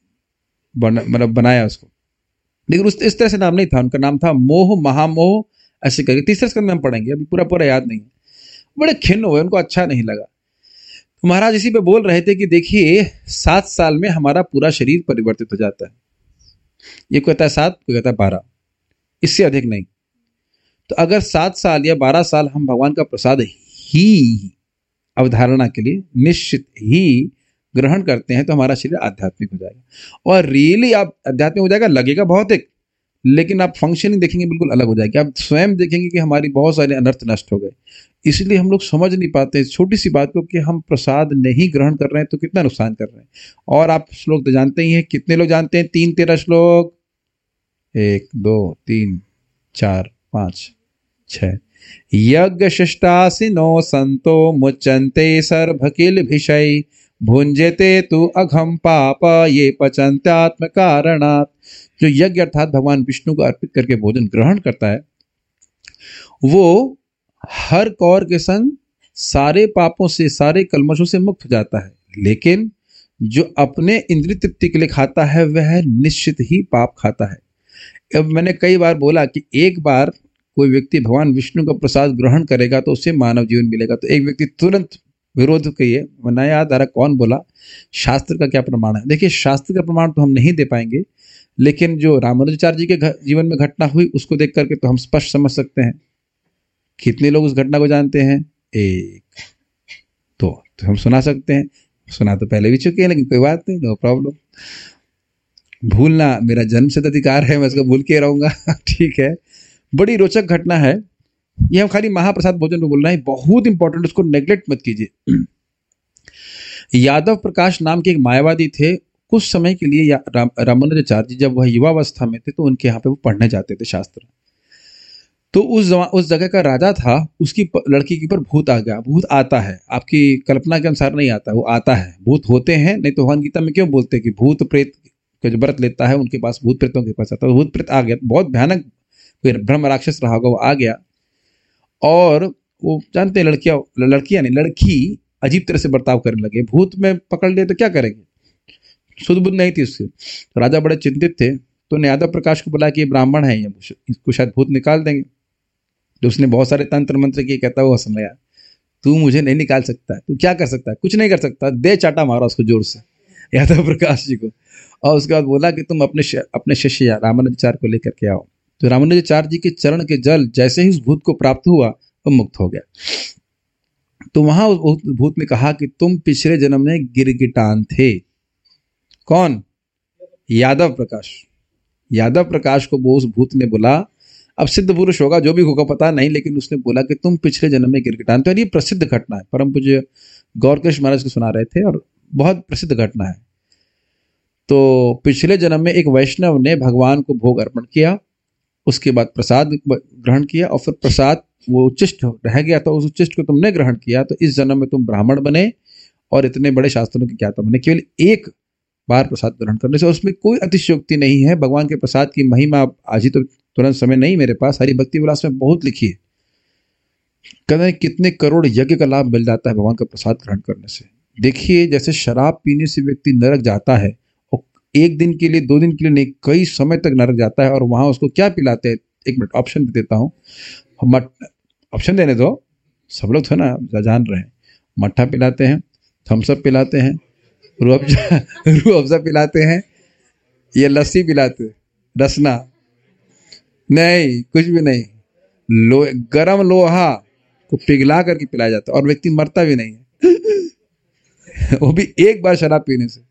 मतलब बनाया उसको। लेकिन उस इस तरह से नाम नहीं था, उनका नाम था मोह, महामोह, ऐसे करके। तीसरे स्कंद में हम पढ़ेंगे, अभी पूरा पूरा याद नहीं है। बड़े खिन्न हुए, उनको अच्छा नहीं लगा। तो महाराज इसी पे बोल रहे थे कि देखिए 7 साल में हमारा पूरा शरीर परिवर्तित हो जाता है। ये कहता है 7, कोई कहता है 12, इससे अधिक नहीं। तो अगर 7 साल या 12 साल हम भगवान का प्रसाद ही अवधारणा के लिए निश्चित ही ग्रहण करते हैं तो हमारा शरीर आध्यात्मिक हो जाएगा। और रियली आप आध्यात्मिक हो जाएगा, लगेगा भौतिक, लेकिन आप फंक्शनिंग देखेंगे बिल्कुल अलग हो जाएगी। आप स्वयं देखेंगे कि हमारी बहुत सारे अनर्थ नष्ट हो गए। इसलिए हम लोग समझ नहीं पाते इस छोटी सी बात को कि हम प्रसाद नहीं ग्रहण कर रहे हैं तो कितना नुकसान कर रहे हैं। और आप श्लोक तो जानते ही हैं, कितने लोग जानते हैं? 3-13 श्लोक, 1 2 3 4 5 6। यज्ञ शिष्टासिनो संतो मुच्यन्ते सर्वकिल भिषय, भुंजते तु अघम पाप ये पचन्त्यात्म कारणात्। जो यज्ञ अर्थात भगवान विष्णु को अर्पित करके भोजन ग्रहण करता है, वो हर कौर के संग सारे पापों से, सारे कल्मशों से मुक्त हो जाता है। लेकिन जो अपने इंद्रिय तृप्ति के लिए खाता है वह निश्चित ही पाप खाता है। अब मैंने कई बार बोला कि एक बार कोई व्यक्ति भगवान विष्णु का प्रसाद ग्रहण करेगा तो उसे मानव जीवन मिलेगा। तो एक व्यक्ति तुरंत विरोध कहिए, मैं याद आ रहा कौन बोला, शास्त्र का क्या प्रमाण है? देखिए, शास्त्र का प्रमाण तो हम नहीं दे पाएंगे, लेकिन जो रामानुजाचार्य जी के जीवन में घटना हुई उसको देख करके तो हम स्पष्ट समझ सकते हैं। कितने लोग उस घटना को जानते हैं? 1 2 तो हम सुना सकते हैं। सुना तो पहले भी चुके हैं, लेकिन कोई बात नहीं, नो प्रॉब्लम। भूलना मेरा जन्मसिद्ध अधिकार है, मैं इसको भूल के रहूंगा। ठीक है, बड़ी रोचक घटना है। ये हम खाली महाप्रसाद भोजन में बोल रहे हैं, बहुत इंपॉर्टेंट, उसको नेग्लेक्ट मत कीजिए। यादव प्रकाश नाम के एक मायावादी थे। कुछ समय के लिए रामानुजाचार्य जी जब वह युवावस्था में थे तो उनके यहाँ पे वो पढ़ने जाते थे शास्त्र। तो उस जगह का राजा था, उसकी लड़की के ऊपर भूत आ गया। भूत आता है, आपकी कल्पना के अनुसार नहीं आता, वो आता है। भूत होते हैं, नहीं तो भगवान गीता में क्यों बोलते हैं कि भूत प्रेत का जो व्रत लेता है उनके पास, भूत प्रेतों के पास आता है। भूत प्रेत आ गया, बहुत भयानक कोई ब्रह्म राक्षस रहा होगा, वो आ गया। और वो जानते हैं लड़की अजीब तरह से बर्ताव करने लगे। भूत में पकड़ लिए तो क्या करेंगे, शुद्ध बुद्ध नहीं थी उससे। तो राजा बड़े चिंतित थे, तो यादव प्रकाश को बोला कि ये ब्राह्मण है, इसको शायद भूत निकाल देंगे। तो उसने बहुत सारे तंत्र मंत्र किए। कहता वो हंसने लगा, तू मुझे नहीं निकाल सकता, तू क्या कर सकता है? कुछ नहीं कर सकता। दे चाटा मारा उसको जोर से, यादव प्रकाश जी को। और उसके बाद बोला कि तुम अपने शिष्य रामानुजाचार्य को लेकर के आओ। तो रामानुजाचार्य जी के चरण के जल जैसे ही उस भूत को प्राप्त हुआ वो मुक्त हो गया। तो वहां उस भूत ने कहा कि तुम पिछले जन्म में गिरगिटान थे। कौन? यादव प्रकाश। यादव प्रकाश को वो उस भूत ने बोला, अब सिद्ध पुरुष होगा, जो भी होगा पता नहीं, लेकिन उसने बोला कि तुम पिछले जन्म में गिरगिटान। तो ये प्रसिद्ध घटना है, परम पूज्य गौरकृष्ण महाराज को सुना रहे थे और बहुत प्रसिद्ध घटना है। तो पिछले जन्म में एक वैष्णव ने भगवान को भोग अर्पण किया, उसके बाद प्रसाद ग्रहण किया और फिर प्रसाद वो उच्चिष्ट रह गया, तो उस उच्चिष्ट को तुमने ग्रहण किया, तो इस जन्म में तुम ब्राह्मण बने और इतने बड़े शास्त्रों के ज्ञाता बने केवल एक बार प्रसाद ग्रहण करने से। उसमें कोई अतिशयोक्ति नहीं है। भगवान के प्रसाद की महिमा आज ही तो तुरंत समय नहीं मेरे पास, हरि भक्ति विलास में बहुत लिखी है। कहते हैं कितने करोड़ यज्ञ का लाभ मिल जाता है भगवान का प्रसाद ग्रहण करने से। देखिए जैसे शराब पीने से व्यक्ति नरक जाता है, और एक दिन के लिए 2 दिन के लिए नहीं, कई समय तक नरक जाता है, और वहां उसको क्या पिलाते हैं? एक मिनट ऑप्शन दे देता हूँ, ऑप्शन देने दो, सब लोग थे ना जान रहे हैं। मट्ठा पिलाते हैं, थम्सअप पिलाते हैं, रूह अफ़ज़ा पिलाते हैं, ये लस्सी पिलाते हैं, रसना नहीं, कुछ भी नहीं। गरम लोहा को पिघला करके पिलाया जाता है और व्यक्ति मरता भी नहीं है वो भी एक बार शराब पीने से।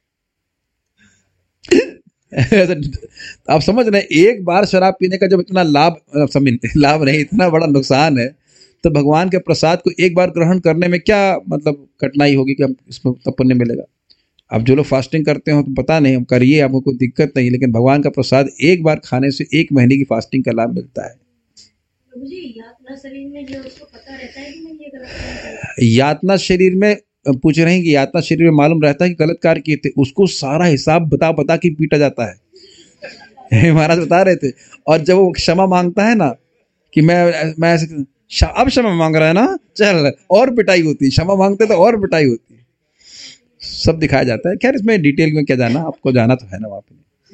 आप समझ रहे हैं, एक बार शराब पीने का जब इतना लाभ नहीं, इतना बड़ा नुकसान है, तो भगवान के प्रसाद को एक बार ग्रहण करने में क्या मतलब कठिनाई होगी कि हम इसमें तब पुण्य मिलेगा। अब जो लोग फास्टिंग करते हो तो पता नहीं, हम करिए, आपको कोई दिक्कत नहीं, लेकिन भगवान का प्रसाद एक बार खाने से 1 महीने की फास्टिंग का लाभ मिलता है। यातना शरीर में पूछ रहे हैं कि यातना शरीर में मालूम रहता है कि गलत कार्य किए थे, उसको सारा हिसाब बता के पीटा जाता है महाराज बता रहे थे। और जब वो क्षमा मांगता है ना कि मैं अब क्षमा मांग रहा है ना, चल, और पिटाई होती है। क्षमा मांगते तो और पिटाई होती है, सब दिखाया जाता है। खैर इसमें डिटेल में क्या जाना, आपको जाना तो है ना वहाँ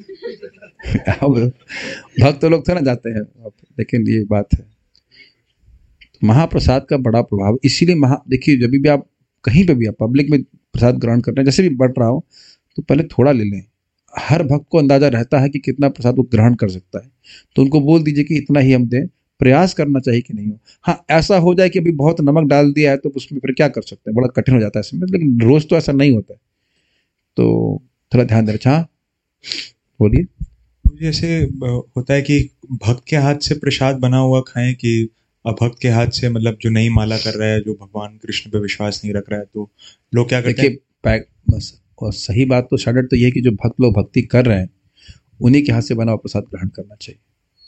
पे अब भक्त लोग तो ना जाते हैं, लेकिन ये बात है महाप्रसाद का बड़ा प्रभाव। इसीलिए देखिए जब भी आप कहीं पे भी आप पब्लिक में प्रसाद ग्रहण करते हैं, जैसे भी बढ़ रहा हो, तो पहले थोड़ा ले लें। हर भक्त को अंदाजा रहता है कि कितना प्रसाद वो ग्रहण कर सकता है, तो उनको बोल दीजिए कि इतना ही हम दें। प्रयास करना चाहिए कि नहीं हो। हाँ, ऐसा हो जाए कि अभी बहुत नमक डाल दिया है तो उसमें फिर क्या कर सकते हैं, बड़ा कठिन हो जाता है इसमें, लेकिन रोज तो ऐसा नहीं होता है, तो थोड़ा ध्यान देना। हाँ बोलिए। जैसे होता है कि भक्त के हाथ से प्रसाद बना हुआ खाएं कि अभक्त के हाथ से, मतलब जो नहीं माला कर रहा है, जो भगवान कृष्ण पे विश्वास नहीं रख रहा है, तो लोग क्या करते हैं? बस, और सही बात तो शायद तो ये है कि जो भक्त लोग भक्ति कर रहे हैं उन्हीं के हाथ से बना हुआ प्रसाद ग्रहण करना चाहिए।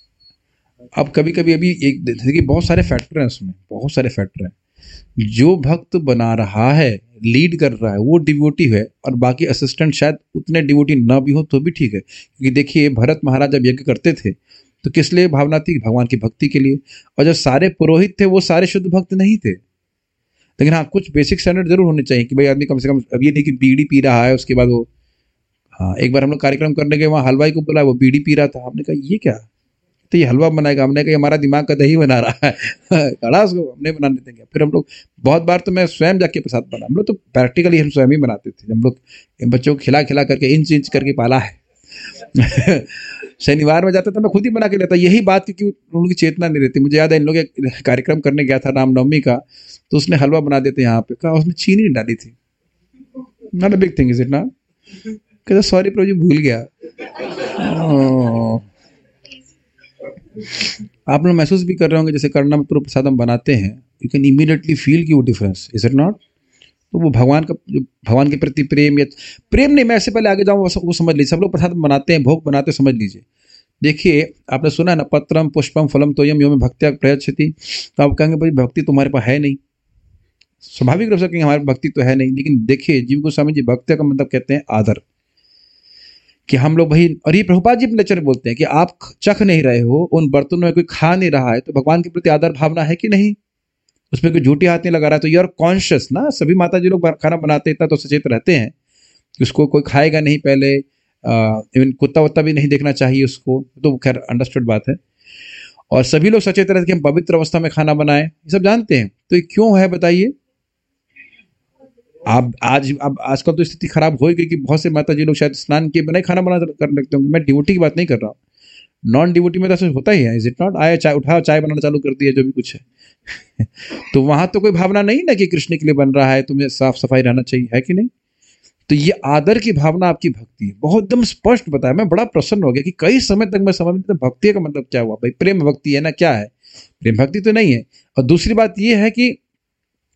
अब कभी कभी अभी एक देखिए बहुत सारे फैक्टर हैं उसमें, बहुत सारे फैक्टर हैं। जो भक्त बना रहा है, लीड कर रहा है, वो डिवोटी है, और बाकी असिस्टेंट शायद उतने डिवोटी ना भी हो तो भी ठीक है। क्योंकि देखिए भरत महाराज जब यज्ञ करते थे तो किस लिए भावना थी? भगवान की भक्ति के लिए। और जब सारे पुरोहित थे वो सारे शुद्ध भक्त नहीं थे, लेकिन हाँ कुछ बेसिक स्टैंडर्ड जरूर होने चाहिए कि भाई आदमी कम से कम, अब ये नहीं कि बीड़ी पी रहा है उसके बाद वो, हाँ एक बार हम लोग कार्यक्रम करने गए, वहाँ हलवाई को बुलाया, वो बीड़ी पी रहा था। हमने कहा ये क्या, तो ये हलवा बनाएगा? हमने कहा हमारा दिमाग का दही बना रहा है खड़ा उसको हमने बनाने देंगे। फिर हम लोग बहुत बार तो मैं स्वयं जाके प्रसाद बना, हम लोग तो प्रैक्टिकली हम स्वयं ही बनाते थे। हम लोग बच्चों को खिला खिला करके इंच करके पाला है शनिवार में जाता था मैं खुद ही बना के लेता। यही बात क्योंकि उनकी चेतना नहीं रहती। मुझे याद है इन लोग एक कार्यक्रम करने गया था रामनवमी का, तो उसने हलवा बना देते यहाँ पे, कहा उसमें चीनी नहीं डाली थी। Not a big thing is it ना? कहता सॉरी प्रभु जी भूल गया। आप लोग महसूस भी कर रहे होंगे जैसे करना में पूरा प्रसाद हम बनाते हैं, यू कैन इमीडिएटली फील की वो डिफरेंस, इज इट नॉट? तो वो भगवान का, जो भगवान के प्रति प्रेम, या प्रेम नहीं, मैं ऐसे पहले आगे जाऊँ वो समझ लीजिए। सब लोग प्रसाद बनाते हैं, भोग बनाते, समझ लीजिए। देखिए आपने सुना है ना, पत्रम पुष्पम फलम तोयम यो में भक्त्या प्रयच्छति। तो आप कहेंगे भाई भक्ति तुम्हारे पास है नहीं, स्वाभाविक रूप से कहेंगे हमारे भक्ति तो है नहीं। लेकिन देखिए जीव गोस्वामी जी भक्त्या का मतलब कहते हैं आदर, कि हम लोग भाई, और ये प्रभुपाद जी अपने लेक्चर में बोलते हैं कि आप चख नहीं रहे हो, उन बर्तनों में कोई खा नहीं रहा है, तो भगवान के प्रति आदर भावना है कि नहीं? उसमें कोई झूठी हाथ नहीं लगा रहा है, तो यू आर कॉन्शियस ना। सभी माता जी लोग खाना बनाते इतना तो सचेत रहते हैं कि उसको कोई खाएगा नहीं पहले, इवन कुत्ता वत्ता भी नहीं देखना चाहिए उसको, तो खैर अंडरस्टूड बात है। और सभी लोग सचेत रहते हैं कि हम पवित्र अवस्था में खाना बनाएं, ये सब जानते हैं। तो ये क्यों है बताइए? अब आजकल तो स्थिति खराब हो गई कि बहुत से माता जी लोग शायद स्नान के बिना ही खाना बना कर लगते होंगे। मैं डिवोटी की बात नहीं कर रहा हूँ, नॉन डिवोटी में तो ऐसा होता ही है, इज इट नॉट? आया चाय उठाओ, चाय बनाना चालू कर दिया, जो भी कुछ है तो वहां तो कोई भावना नहीं ना कि कृष्ण के लिए बन रहा है, तुम्हें साफ सफाई रहना चाहिए, है कि नहीं? तो ये आदर की भावना आपकी भक्ति है। बहुत एकदम स्पष्ट बताया, मैं बड़ा प्रसन्न हो गया कि कई समय तक मैं समझ नहीं था भक्ति का मतलब क्या हुआ। भाई प्रेम भक्ति है ना, क्या है? प्रेम भक्ति तो नहीं है। और दूसरी बात ये है कि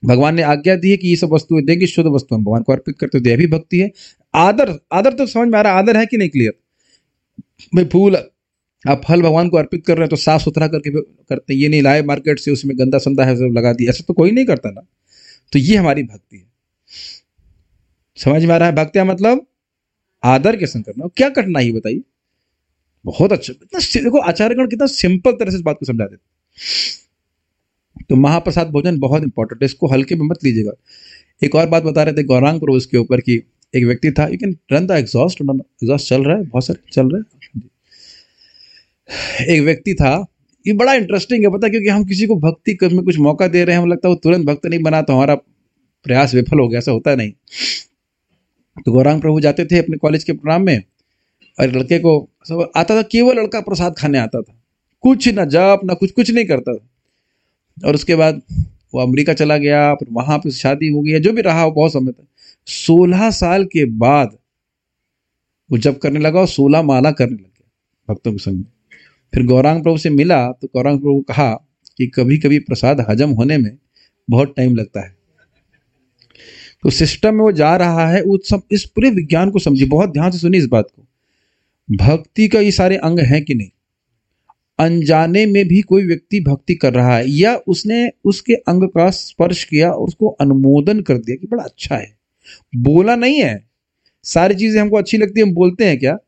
भगवान ने आज्ञा दी है कि ये सब वस्तुएं देंगे, शुद्ध वस्तु हम भगवान को अर्पित करते हैं, तो यह भी भक्ति है। आदर, आदर तो समझ में आ रहा है, आदर है कि नहीं? क्लियर भाई। फूल आप फल भगवान को अर्पित कर रहे हैं तो साफ सुथरा करके करते हैं, ये नहीं लाए मार्केट से उसमें गंदा संदा है सब लगा दिया, ऐसा तो कोई नहीं करता ना। तो ये हमारी भक्ति है। समझ में आ रहा है? भक्तिया मतलब आदर के संग करना। क्या कठिनाई है बताइए? बहुत अच्छा। देखो आचार्यगण कितना सिंपल तरह से इस बात को समझा देते। तो महाप्रसाद भोजन बहुत इंपॉर्टेंट है, इसको हल्के में मत लीजिएगा। एक और बात बता रहे थे गौरांग प्रभु के ऊपर कि एक व्यक्ति था, you can run the exhaust, exhaust चल रहा है, बहुत सारे चल रहे हैं। एक व्यक्ति था, ये बड़ा इंटरेस्टिंग है पता, क्योंकि हम किसी को भक्ति में कुछ मौका दे रहे हैं, हमें लगता है वो तुरंत भक्त नहीं बना तो हमारा प्रयास विफल हो गया, ऐसा होता नहीं। तो गौरांग प्रभु जाते थे अपने कॉलेज के प्रोग्राम में, और लड़के को सब आता था, केवल लड़का प्रसाद खाने आता था, कुछ ना जाप ना कुछ नहीं करता था। और उसके बाद वो अमेरिका चला गया, फिर वहां पे शादी हो गई, जो भी रहा वो बहुत समय तक। 16 साल के बाद वो जब करने लगा, वो 16 माला करने लग गया भक्तों के संग में। फिर गौरांग प्रभु से मिला तो गौरांग प्रभु कहा कि कभी कभी प्रसाद हजम होने में बहुत टाइम लगता है। तो सिस्टम में वो जा रहा है, वो सब इस पूरे विज्ञान को समझिए, बहुत ध्यान से सुनिए इस बात को। भक्ति का ये सारे अंग हैं कि नहीं? अनजाने में भी कोई व्यक्ति भक्ति कर रहा है, या उसने उसके अंग का स्पर्श किया और उसको अनुमोदन कर दिया कि बड़ा अच्छा है, बोला नहीं है। सारी चीजें हमको अच्छी लगती है, हम बोलते हैं क्या?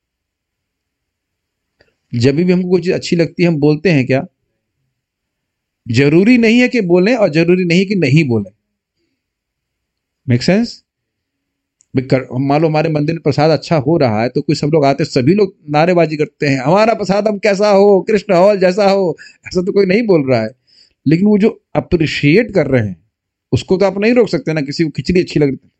जब भी हमको कोई चीज अच्छी लगती है हम बोलते हैं क्या? जरूरी नहीं है कि बोलें और जरूरी नहीं कि नहीं बोलें। Make sense? मान लो हमारे मंदिर में प्रसाद अच्छा हो रहा है तो कोई सब लोग आते, सभी लोग नारेबाजी करते हैं, हमारा प्रसाद हम कैसा हो, कृष्ण हो जैसा हो, ऐसा तो कोई नहीं बोल रहा है। लेकिन वो जो अप्रिशिएट कर रहे हैं उसको तो आप नहीं रोक सकते ना। किसी को खिचड़ी अच्छी लग रही,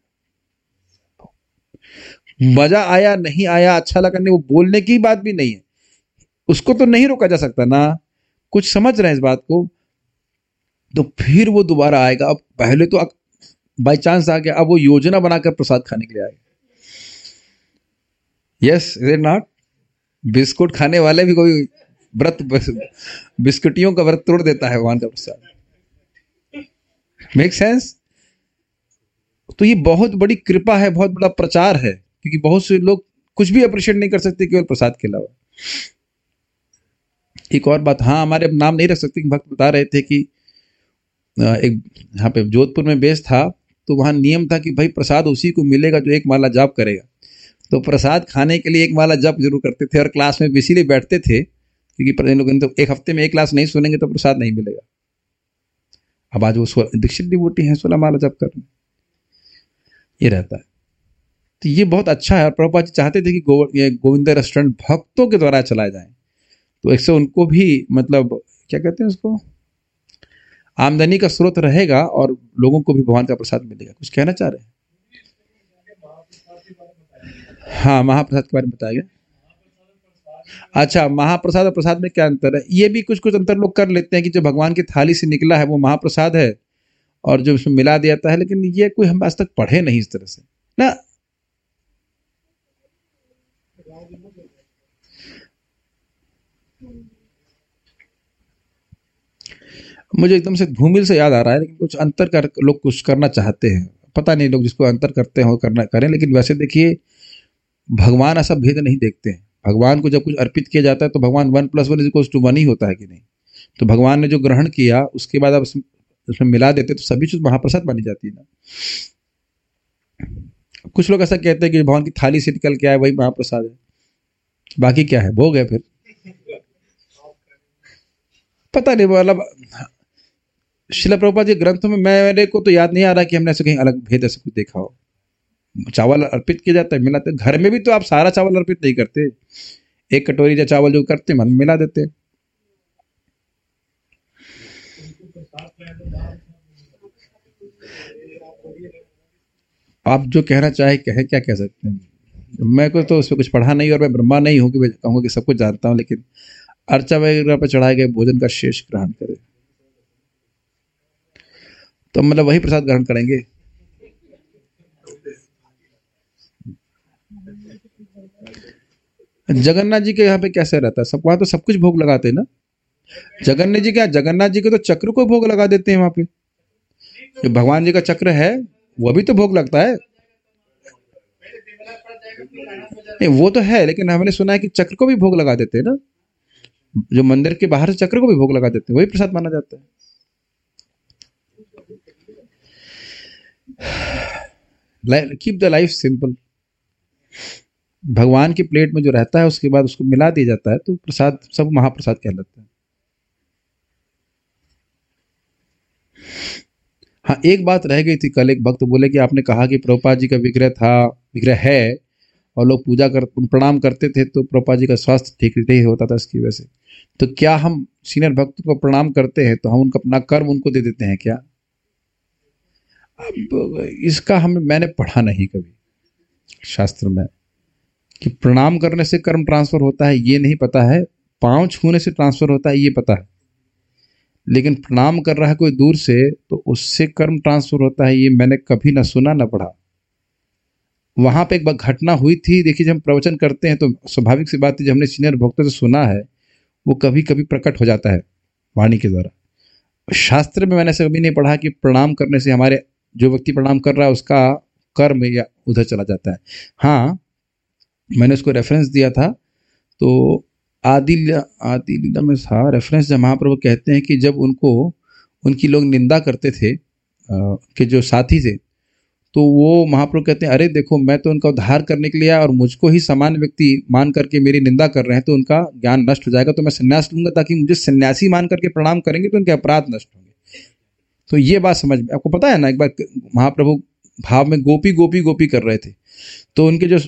मजा आया नहीं आया, अच्छा लगा नहीं, वो बोलने की बात भी नहीं है, उसको तो नहीं रोका जा सकता ना। कुछ समझ रहे हैं इस बात को? तो फिर वो दोबारा आएगा। अब पहले तो बाई चांस आ गया, अब वो योजना बनाकर प्रसाद खाने के लिए आएगा। Yes, is it not? Biscuit खाने वाले भी कोई व्रत, बिस्कुटियों का व्रत तोड़ देता है भगवान का प्रसाद। Make sense? तो ये बहुत बड़ी कृपा है, बहुत बड़ा प्रचार है, क्योंकि बहुत से लोग कुछ भी अप्रिशिएट नहीं कर सकते केवल प्रसाद के अलावा। एक और बात, हाँ हमारे अब नाम नहीं रख सकते, भक्त बता रहे थे कि एक यहाँ पे जोधपुर में बेस था, तो वहाँ नियम था कि भाई प्रसाद उसी को मिलेगा जो एक माला जाप करेगा। तो प्रसाद खाने के लिए एक माला जाप जरूर करते थे, और क्लास में इसीलिए बैठते थे क्योंकि लोग तो एक हफ्ते में एक क्लास नहीं सुनेंगे तो प्रसाद नहीं मिलेगा। अब आज वो दीक्षित डिवोटी हैं, 16 माला जाप कर रहे हैं, ये रहता है। तो ये बहुत अच्छा है। और प्रभुपाद जी चाहते थे कि गोविंद रेस्टोरेंट भक्तों के द्वारा चलाए जाए, तो इससे उनको भी मतलब क्या कहते हैं उसको, आमदनी का स्रोत रहेगा और लोगों को भी भगवान का प्रसाद मिलेगा। कुछ कहना चाह रहे हैं? हाँ, महाप्रसाद के बारे में बताया गया। अच्छा, महाप्रसाद और प्रसाद में क्या अंतर है? ये भी कुछ कुछ अंतर लोग कर लेते हैं कि जो भगवान की थाली से निकला है वो महाप्रसाद है और जो उसमें मिला दिया जाता है, लेकिन ये कोई हम आज तक पढ़े नहीं इस तरह से ना। मुझे एकदम से धूमिल से याद आ रहा है, लेकिन कुछ अंतर कर लोग कुछ करना चाहते हैं, पता नहीं लोग जिसको अंतर करते हो करना करें। लेकिन वैसे देखिए, भगवान ऐसा भेद नहीं देखते हैं। भगवान को जब कुछ अर्पित किया जाता है तो भगवान 1 + 1 = 1 ही होता है कि नहीं? तो भगवान ने जो ग्रहण किया उसके बाद अब उसमें मिला देते तो सभी चीज महाप्रसाद बनी जाती है ना। कुछ लोग ऐसा कहते हैं कि भगवान की थाली से निकल के आए वही महाप्रसाद है, बाकी क्या है, भोग है। फिर पता नहीं, मतलब श्रील प्रभुपाद जी ग्रंथों में मेरे को तो याद नहीं आ रहा कि हमने ऐसे कहीं अलग भेद ऐसा कुछ देखा हो। चावल अर्पित किया जाता है, मिलाते। घर में भी तो आप सारा चावल अर्पित नहीं करते, एक कटोरी या चावल जो करते मन मिला देते। आप जो कहना चाहे कहें, क्या कह सकते हैं। मैं को तो उस पर कुछ पढ़ा नहीं और मैं ब्रह्मा नहीं हूं कि मैं कहूँगा कि सब कुछ जानता हूं, लेकिन अर्चा वगैरह पर चढ़ाए गए भोजन का शेष ग्रहण करें तो मतलब वही प्रसाद ग्रहण करेंगे। जगन्नाथ जी के यहाँ पे कैसे रहता है? सब वहां तो सब कुछ भोग लगाते हैं ना। जगन्नाथ जी क्या, जगन्नाथ जी के तो चक्र को भोग लगा देते हैं वहां पे। जो भगवान जी का चक्र है वो भी तो भोग लगता है। नहीं वो तो है, लेकिन हमने सुना है कि चक्र को भी भोग लगा देते हैं ना, जो मंदिर के बाहर से चक्र को भी भोग लगा देते हैं, वही प्रसाद माना जाता है। Keep the life simple. भगवान की प्लेट में जो रहता है उसके बाद उसको मिला दिया जाता है, तो प्रसाद सब महाप्रसाद कहलाता है। हाँ, एक बात रह गई थी कल, एक भक्त बोले कि आपने कहा कि प्रभुपाद जी का विग्रह है और लोग प्रणाम करते थे तो प्रभुपाद जी का स्वास्थ्य ठीक नहीं होता था इसकी वजह से। तो क्या हम सीनियर भक्तों को प्रणाम करते हैं तो हम उनका अपना कर्म उनको दे देते हैं क्या? अब इसका मैंने पढ़ा नहीं कभी शास्त्र में कि प्रणाम करने से कर्म ट्रांसफर होता है, ये नहीं पता है। पांव छूने से ट्रांसफर होता है ये पता है, लेकिन प्रणाम कर रहा है कोई दूर से तो उससे कर्म ट्रांसफर होता है ये मैंने कभी ना सुना ना पढ़ा। वहां पे एक बार घटना हुई थी। देखिए, जब हम प्रवचन करते हैं तो स्वाभाविक सी बात है, जो हमने सीनियर भक्तों से सुना है वो कभी कभी प्रकट हो जाता है वाणी के द्वारा। शास्त्र में मैंने ऐसा कभी नहीं पढ़ा कि प्रणाम करने से हमारे जो व्यक्ति प्रणाम कर रहा है उसका कर्म या उधर चला जाता है। हाँ, मैंने उसको रेफरेंस दिया था, तो आदि लीला में था रेफरेंस, जब महाप्रभु कहते हैं कि जब उनकी लोग निंदा करते थे कि जो साथी थे, तो वो महाप्रभु कहते हैं अरे देखो, मैं तो उनका उद्धार करने के लिए आया और मुझको ही सामान्य व्यक्ति मान करके मेरी निंदा कर रहे हैं, तो उनका ज्ञान नष्ट हो जाएगा, तो मैं संन्यास लूंगा ताकि मुझे सन्यासी मान करके प्रणाम करेंगे तो उनके अपराध नष्ट होंगे। तो ये बात समझ में आपको पता है ना, एक बार महाप्रभु भाव में गोपी गोपी गोपी कर रहे थे, तो उनके जो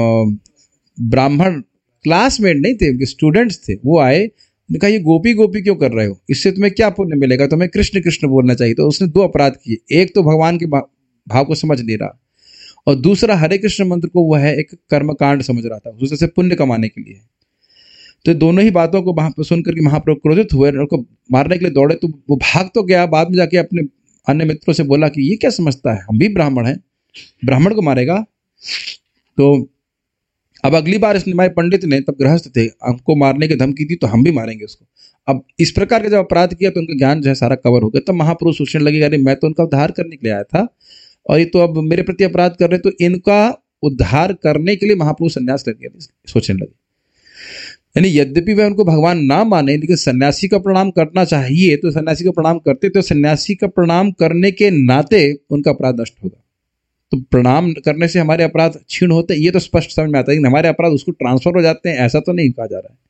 ब्राह्मण क्लासमेट नहीं थे, उनके स्टूडेंट्स थे, वो आए, उन्होंने कहा ये गोपी गोपी क्यों कर रहे हो, इससे तुम्हें क्या पुण्य मिलेगा, तुम्हें कृष्ण कृष्ण बोलना चाहिए। तो उसने दो अपराध किए, एक तो भगवान के भाव को समझ नहीं रहा, और दूसरा हरे कृष्ण मंत्र को वह एक कर्मकांड समझ रहा था, दूसरे से पुण्य कमाने के लिए। तो दोनों ही बातों को सुन करके महाप्रभु क्रोधित हुए, उनको मारने के लिए दौड़े। तो वो भाग तो गया, बाद में जाके अपने अन्य मित्रों से बोला कि ये क्या समझता है, हम भी ब्राह्मण हैं, ब्राह्मण को मारेगा। तो अब अगली बार इस निमाय पंडित ने, तब गृहस्थ थे, हमको मारने की धमकी दी तो हम भी मारेंगे उसको। अब इस प्रकार का जब अपराध किया तो उनका ज्ञान जो है सारा कवर हो गया। तब महाप्रभु सोचने लगे अरे मैं तो उनका उद्धार करने के लिए आया था और ये तो अब मेरे प्रति अपराध कर रहे, तो इनका उद्धार करने के लिए महाप्रभु संन्यास लेने सोचने लगे। यानी यद्यपि वह उनको भगवान ना माने, लेकिन सन्यासी का प्रणाम करना चाहिए, तो सन्यासी का प्रणाम करते, तो सन्यासी का प्रणाम करने के नाते उनका अपराध नष्ट होगा। तो प्रणाम करने से हमारे अपराध क्षीण होते हैं, ये तो स्पष्ट समझ में आता है, लेकिन हमारे अपराध उसको ट्रांसफर हो जाते हैं, ऐसा तो नहीं कहा जा रहा है।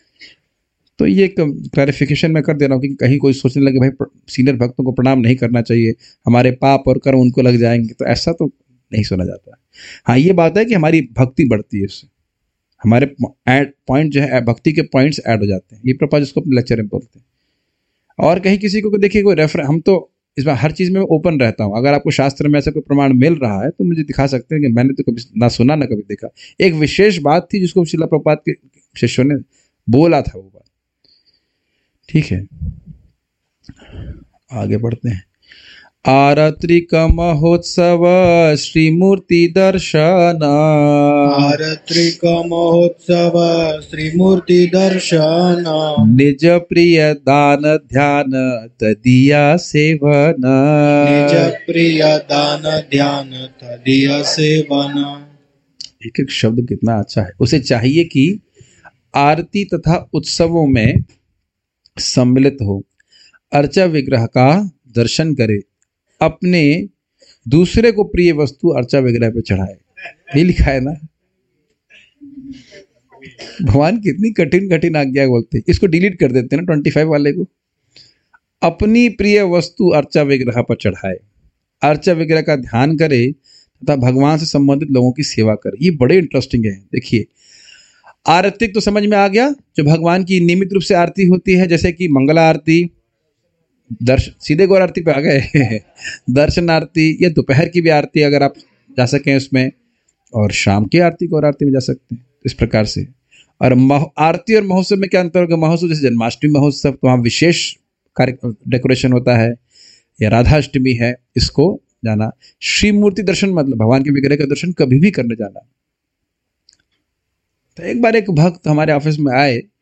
तो ये क्लैरिफिकेशन मैं कर दे रहा हूँ कि कहीं कोई सोचने लगे भाई सीनियर भक्तों को प्रणाम नहीं करना चाहिए, हमारे पाप और कर्म उनको लग जाएंगे, तो ऐसा तो नहीं सुना जाता है। हाँ, ये बात है कि हमारी भक्ति बढ़ती है, इससे हमारे पॉइंट जो है, भक्ति के पॉइंट्स ऐड हो जाते हैं। ये प्रभुपाद जिसको अपने लेक्चर में बोलते हैं। और कहीं किसी को देखिए कोई रेफरेंस, हम तो इस बार हर चीज़ में ओपन रहता हूँ, अगर आपको शास्त्र में ऐसा कोई प्रमाण मिल रहा है तो मुझे दिखा सकते हैं, कि मैंने तो कभी ना सुना ना कभी देखा। एक विशेष बात थी जिसको श्रील प्रभुपाद के शिष्यों ने बोला था, वो बात ठीक है। आगे बढ़ते हैं। आरत्रिक महोत्सव श्रीमूर्ति दर्शन, आरत्रिक महोत्सव श्रीमूर्ति दर्शन, निज प्रिय दान ध्यान तदीया सेवन, निज प्रिय दान ध्यान तदीय सेवन। एक एक शब्द कितना अच्छा है। उसे चाहिए कि आरती तथा उत्सवों में सम्मिलित हो, अर्चा विग्रह का दर्शन करे, अपने दूसरे को प्रिय वस्तु अर्चा विग्रह पे चढ़ाए। ये लिखा है ना, भगवान कितनी कठिन कठिन आज्ञा बोलते हैं। इसको डिलीट कर देते हैं ना 25 वाले को। अपनी प्रिय वस्तु अर्चा विग्रह पर चढ़ाए, अर्चा विग्रह का ध्यान करे तथा भगवान से संबंधित लोगों की सेवा करे। ये बड़े इंटरेस्टिंग है। देखिए, आरती तो समझ में आ गया, जो भगवान की नियमित रूप से आरती होती है, जैसे कि मंगला आरती, सीधे गौर आरती पे आ गए दर्शन आरती, या दोपहर की भी आरती अगर आप जा सकें उसमें, और शाम की आरती गौर आरती में जा सकते हैं, इस प्रकार से। और आरती और महोत्सव में क्या अंतर होगा? महोत्सव जैसे जन्माष्टमी महोत्सव, तो वहाँ विशेष कार्य डेकोरेशन होता है, या राधाष्टमी है, इसको जाना। श्री मूर्ति दर्शन मतलब भगवान के विग्रह का दर्शन कभी भी करने जाना। तो एक बार एक भक्त हमारे ऑफिस में आए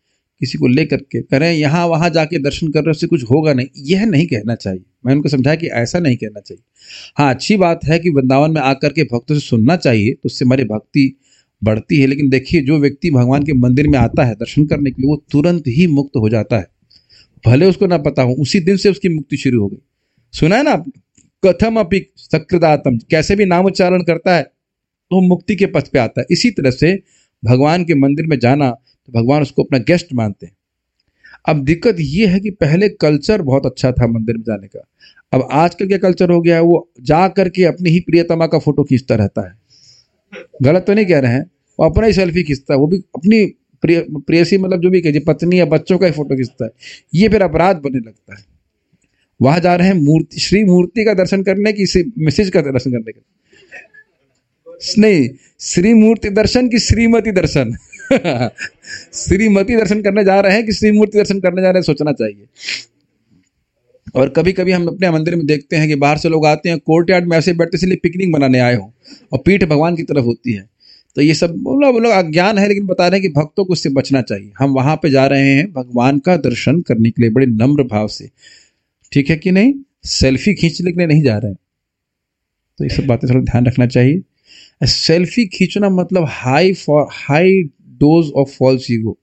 किसी को लेकर के करें, यहाँ वहाँ जाके दर्शन कर रहे उससे कुछ होगा नहीं, यह नहीं कहना चाहिए। मैं उनको समझाया कि ऐसा नहीं कहना चाहिए। हाँ, अच्छी बात है कि वृंदावन में आकर के भक्तों से सुनना चाहिए, तो उससे हमारी भक्ति बढ़ती है। लेकिन देखिए, जो व्यक्ति भगवान के मंदिर में आता है दर्शन करने के लिए, वो तुरंत ही मुक्त हो जाता है, भले उसको ना पता हो। उसी दिन से उसकी मुक्ति शुरू हो गई। सुना है ना आप, कथम अपि सकृदातम, कैसे भी नाम उच्चारण करता है तो मुक्ति के पथ पे आता है। इसी तरह से भगवान के मंदिर में जाना, तो भगवान उसको अपना गेस्ट मानते हैं। अब दिक्कत ये है कि पहले कल्चर बहुत अच्छा था मंदिर में जाने का, अब आजकल क्या कल्चर हो गया है, वो जा करके अपनी ही प्रियतमा का फोटो खींचता रहता है। गलत तो नहीं कह रहे हैं, वो अपना ही सेल्फी खींचता है, वो भी अपनी प्रेयसी मतलब जो भी कहिए पत्नी या बच्चों का ही फोटो खींचता है। ये फिर अपराध बनने लगता है। वहां जा रहे हैं मूर्ति, श्री मूर्ति का दर्शन करने की, मैसेज का दर्शन करने का नहीं, श्री मूर्ति दर्शन की श्रीमती दर्शन श्रीमती दर्शन करने जा रहे हैं कि श्री मूर्ति दर्शन करने जा रहे हैं, सोचना चाहिए। और कभी कभी हम अपने मंदिर में देखते हैं कि बाहर से लोग आते हैं, कोर्टयार्ड में ऐसे बैठते इसलिए पिकनिक मनाने आए हो, और पीठ भगवान की तरफ होती है। तो ये सब लोग अज्ञान है, लेकिन बता रहे हैं कि भक्तों को उससे बचना चाहिए। हम वहां पे जा रहे हैं भगवान का दर्शन करने के लिए बड़े नम्र भाव से, ठीक है कि नहीं, सेल्फी खींचने के लिए नहीं जा रहे हैं। तो ये सब बातें थोड़ा ध्यान रखना चाहिए। सेल्फी खींचना मतलब high dose of false ego.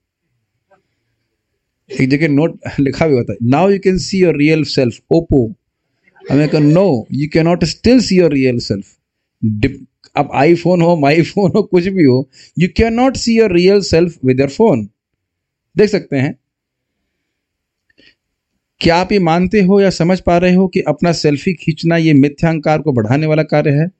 एक जगह नोट लिखा हुआ था, now you can see your real self, Oppo. हमें कहा no, you can not still see your real self. अब आईफोन हो, माई फोन हो, कुछ भी हो, you can not see your real self with your phone. देख सकते हैं क्या आप ये मानते हो या समझ पा रहे हो कि अपना सेल्फी खींचना ये मिथ्यांकार को बढ़ाने वाला कार्य है?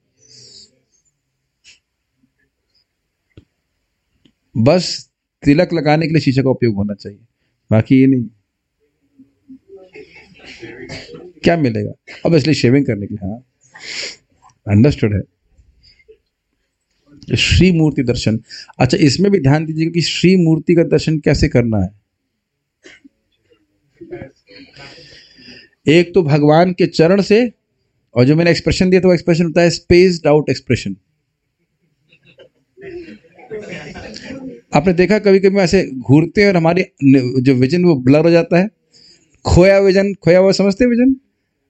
बस तिलक लगाने के लिए शीशे का उपयोग होना चाहिए, बाकी ये नहीं। क्या मिलेगा अब, इसलिए शेविंग करने के लिए। हाँ, अंडरस्टूड है। श्री मूर्ति दर्शन, अच्छा इसमें भी ध्यान दीजिएगा कि श्री मूर्ति का दर्शन कैसे करना है। एक तो भगवान के चरण से, और जो मैंने एक्सप्रेशन दिया था वो एक्सप्रेशन होता है स्पेस्ड आउट एक्सप्रेशन। आपने देखा कभी कभी ऐसे घूरते हैं और हमारी जो विजन वो ब्लर हो जाता है, खोया विजन, खोया हुआ समझते हैं विजन।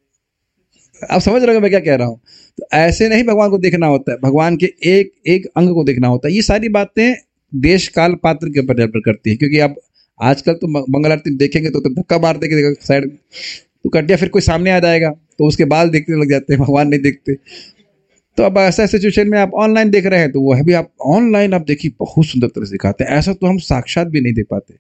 आप समझ रहे हो मैं क्या कह रहा हूं? तो ऐसे नहीं भगवान को देखना होता है, भगवान के एक एक अंग को देखना होता है। ये सारी बातें देश काल पात्र के ऊपर निर्भर करती है, क्योंकि आप आजकल तो मंगल आरती देखेंगे तो धक्का मार देंगे साइड में, तो कटिया फिर कोई सामने आ जाएगा तो उसके बाल देखने लग जाते हैं, भगवान नहीं देखते। तो अब ऐसा सिचुएशन में आप ऑनलाइन देख रहे हैं, तो वो है भी आप ऑनलाइन आप देखिए बहुत सुंदर तरह से दिखाते हैं, ऐसा तो हम साक्षात भी नहीं देख पाते।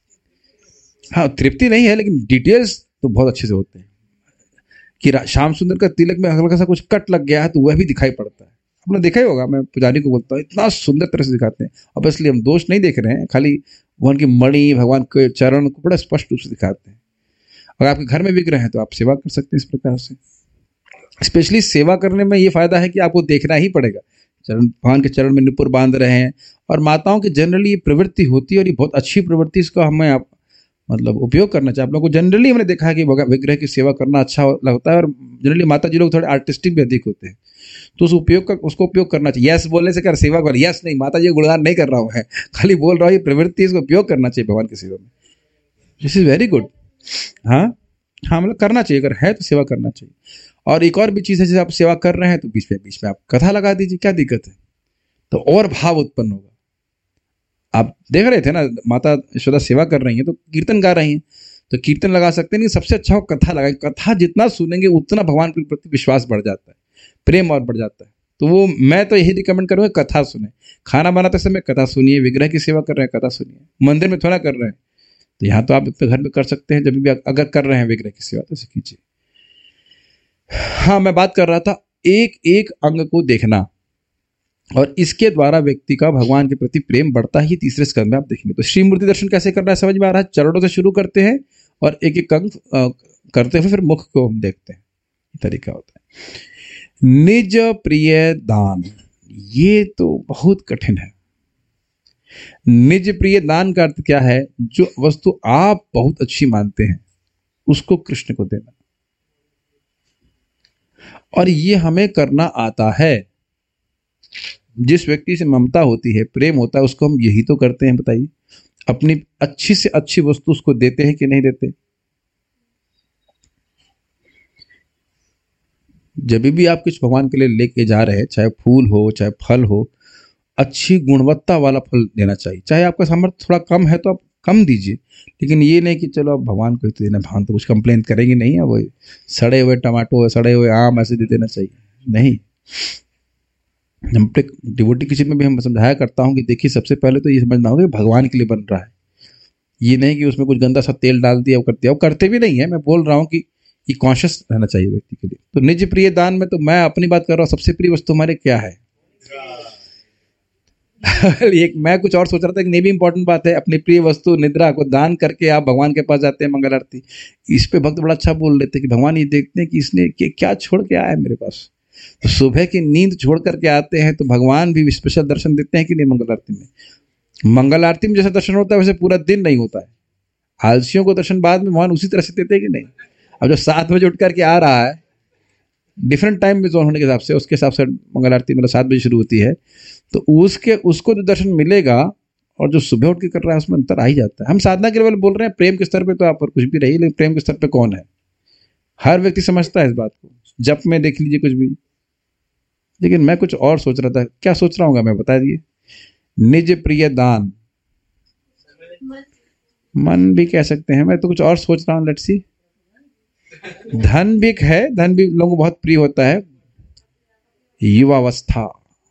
हाँ, तृप्ति नहीं है, लेकिन डिटेल्स तो बहुत अच्छे से होते हैं। कि श्याम सुंदर का तिलक में हल्का सा कुछ कट लग गया है तो वह भी दिखाई पड़ता है। आपने देखा ही होगा, मैं पुजारी को बोलता हूँ इतना सुंदर तरह से दिखाते हैं। अब इसलिए हम दोष नहीं देख रहे हैं, खाली भगवान की मणि, भगवान के चरण को बड़ा स्पष्ट रूप से दिखाते हैं। अगर आपके घर में बिक रहे हैं तो आप सेवा कर सकते हैं इस प्रकार से। स्पेशली सेवा करने में ये फायदा है कि आपको देखना ही पड़ेगा। चरण, भगवान के चरण में नुपुर बांध रहे हैं, और माताओं की जनरली ये प्रवृत्ति होती है, और ये बहुत अच्छी प्रवृत्ति, इसका हमें आप मतलब उपयोग करना चाहिए। आप लोगों को जनरली हमने देखा है कि विग्रह की सेवा करना अच्छा लगता है, और जनरली माता जी लोग थोड़े आर्टिस्टिक भी अधिक होते हैं, तो उसको उपयोग करना चाहिए। यस बोलने से कर सेवा कर, यस नहीं, माता जी गुणगान नहीं कर रहा हूँ, है खाली बोल रहा हूँ, ये प्रवृत्ति इसको उपयोग करना चाहिए भगवान की सेवा में। This is very good. हाँ हाँ, मतलब करना चाहिए, अगर है तो सेवा करना चाहिए। और एक और भी चीज़ है, जैसे आप सेवा कर रहे हैं तो बीच में आप कथा लगा दीजिए, क्या दिक्कत है? तो और भाव उत्पन्न होगा। आप देख रहे थे ना, माता यशोदा सेवा कर रही हैं तो कीर्तन गा रही हैं, तो कीर्तन लगा सकते हैं, लेकिन सबसे अच्छा हो कथा लगाएं। कथा जितना सुनेंगे उतना भगवान के प्रति विश्वास बढ़ जाता है, प्रेम और बढ़ जाता है। तो वो मैं तो यही रिकमेंड करूँगा, कथा सुने। खाना बनाते समय कथा सुनिए, विग्रह की सेवा कर रहे हैं कथा सुनिए, मंदिर में थोड़ा कर रहे हैं तो यहाँ तो आप अपने घर में कर सकते हैं। जब भी अगर कर रहे हैं विग्रह की सेवा तो ऐसे कीजिए। हाँ, मैं बात कर रहा था एक एक अंग को देखना, और इसके द्वारा व्यक्ति का भगवान के प्रति प्रेम बढ़ता ही। तीसरे स्कंद में आप देखेंगे। तो श्री मूर्ति दर्शन कैसे करना है समझ में आ रहा है। चरणों से शुरू करते हैं और एक एक अंग करते हुए फिर मुख को हम देखते हैं, ये तरीका होता है। निज प्रिय दान, ये तो बहुत कठिन है। निज प्रिय दान का अर्थ क्या है? जो वस्तु आप बहुत अच्छी मानते हैं उसको कृष्ण को देना, और ये हमें करना आता है। जिस व्यक्ति से ममता होती है, प्रेम होता है, उसको हम यही तो करते हैं, बताइए। अपनी अच्छी से अच्छी वस्तु उसको देते हैं कि नहीं देते? जब भी आप कुछ भगवान के लिए लेके जा रहे हैं, चाहे फूल हो चाहे फल हो, अच्छी गुणवत्ता वाला फल देना चाहिए। चाहे आपका सामर्थ्य थोड़ा कम है तो आप कम दीजिए, लेकिन ये नहीं कि चलो अब भगवान को ही तो देना, भगवान तो कुछ कंप्लेन करेंगे नहीं है, वो सड़े हुए टमाटो सड़े हुए आम ऐसे दे देना चाहिए नहीं। हम डिवोटी किचन में भी हम समझाया करता हूँ कि देखिए सबसे पहले तो ये समझना होगा कि भगवान के लिए बन रहा है, ये नहीं कि उसमें कुछ गंदा सा तेल डाल दिया वो कर दिया, वो करते भी नहीं है। मैं बोल रहा हूँ कि ये कॉन्शियस रहना चाहिए व्यक्ति के लिए। तो निज प्रिय दान में तो मैं अपनी बात कर रहा हूँ, सबसे प्रिय वस्तु हमारे क्या है? एक मैं कुछ और सोच रहा था कि ये भी इंपॉर्टेंट बात है, अपनी प्रिय वस्तु निद्रा को दान करके आप भगवान के पास जाते हैं मंगल आरती। इस पे भक्त बड़ा अच्छा बोल लेते हैं कि भगवान ये देखते हैं कि इसने क्या छोड़ के आया है मेरे पास। तो सुबह की नींद छोड़ करके आते हैं तो भगवान भी स्पेशल दर्शन देते हैं कि नहीं मंगल आरती में? मंगल आरती में जैसा दर्शन होता है वैसे पूरा दिन नहीं होता है। आलसियों को दर्शन बाद में भगवान उसी तरह से देते हैं कि नहीं? अब जो 7 बजे उठ करके आ रहा है, डिफरेंट टाइम में जोन होने के हिसाब से, उसके हिसाब से मंगल आरती मतलब 7 बजे शुरू होती है, तो उसको जो दर्शन मिलेगा और जो सुबह उठ के कर रहा है उसमें अंतर आ ही जाता है। हम साधना के लेवल बोल रहे हैं, प्रेम के स्तर पे तो आप और कुछ भी रही, लेकिन प्रेम के स्तर पे कौन है? हर व्यक्ति समझता है इस बात को। जप में देख लीजिए कुछ भी, लेकिन मैं कुछ और सोच रहा था। क्या सोच रहा हूँ मैं बता दिए? निज प्रिय दान, मन भी कह सकते हैं, मैं तो कुछ और सोच रहा हूँ। लेट्स सी, धन भी है, धन भी लोगों को बहुत प्रिय होता है। युवावस्था,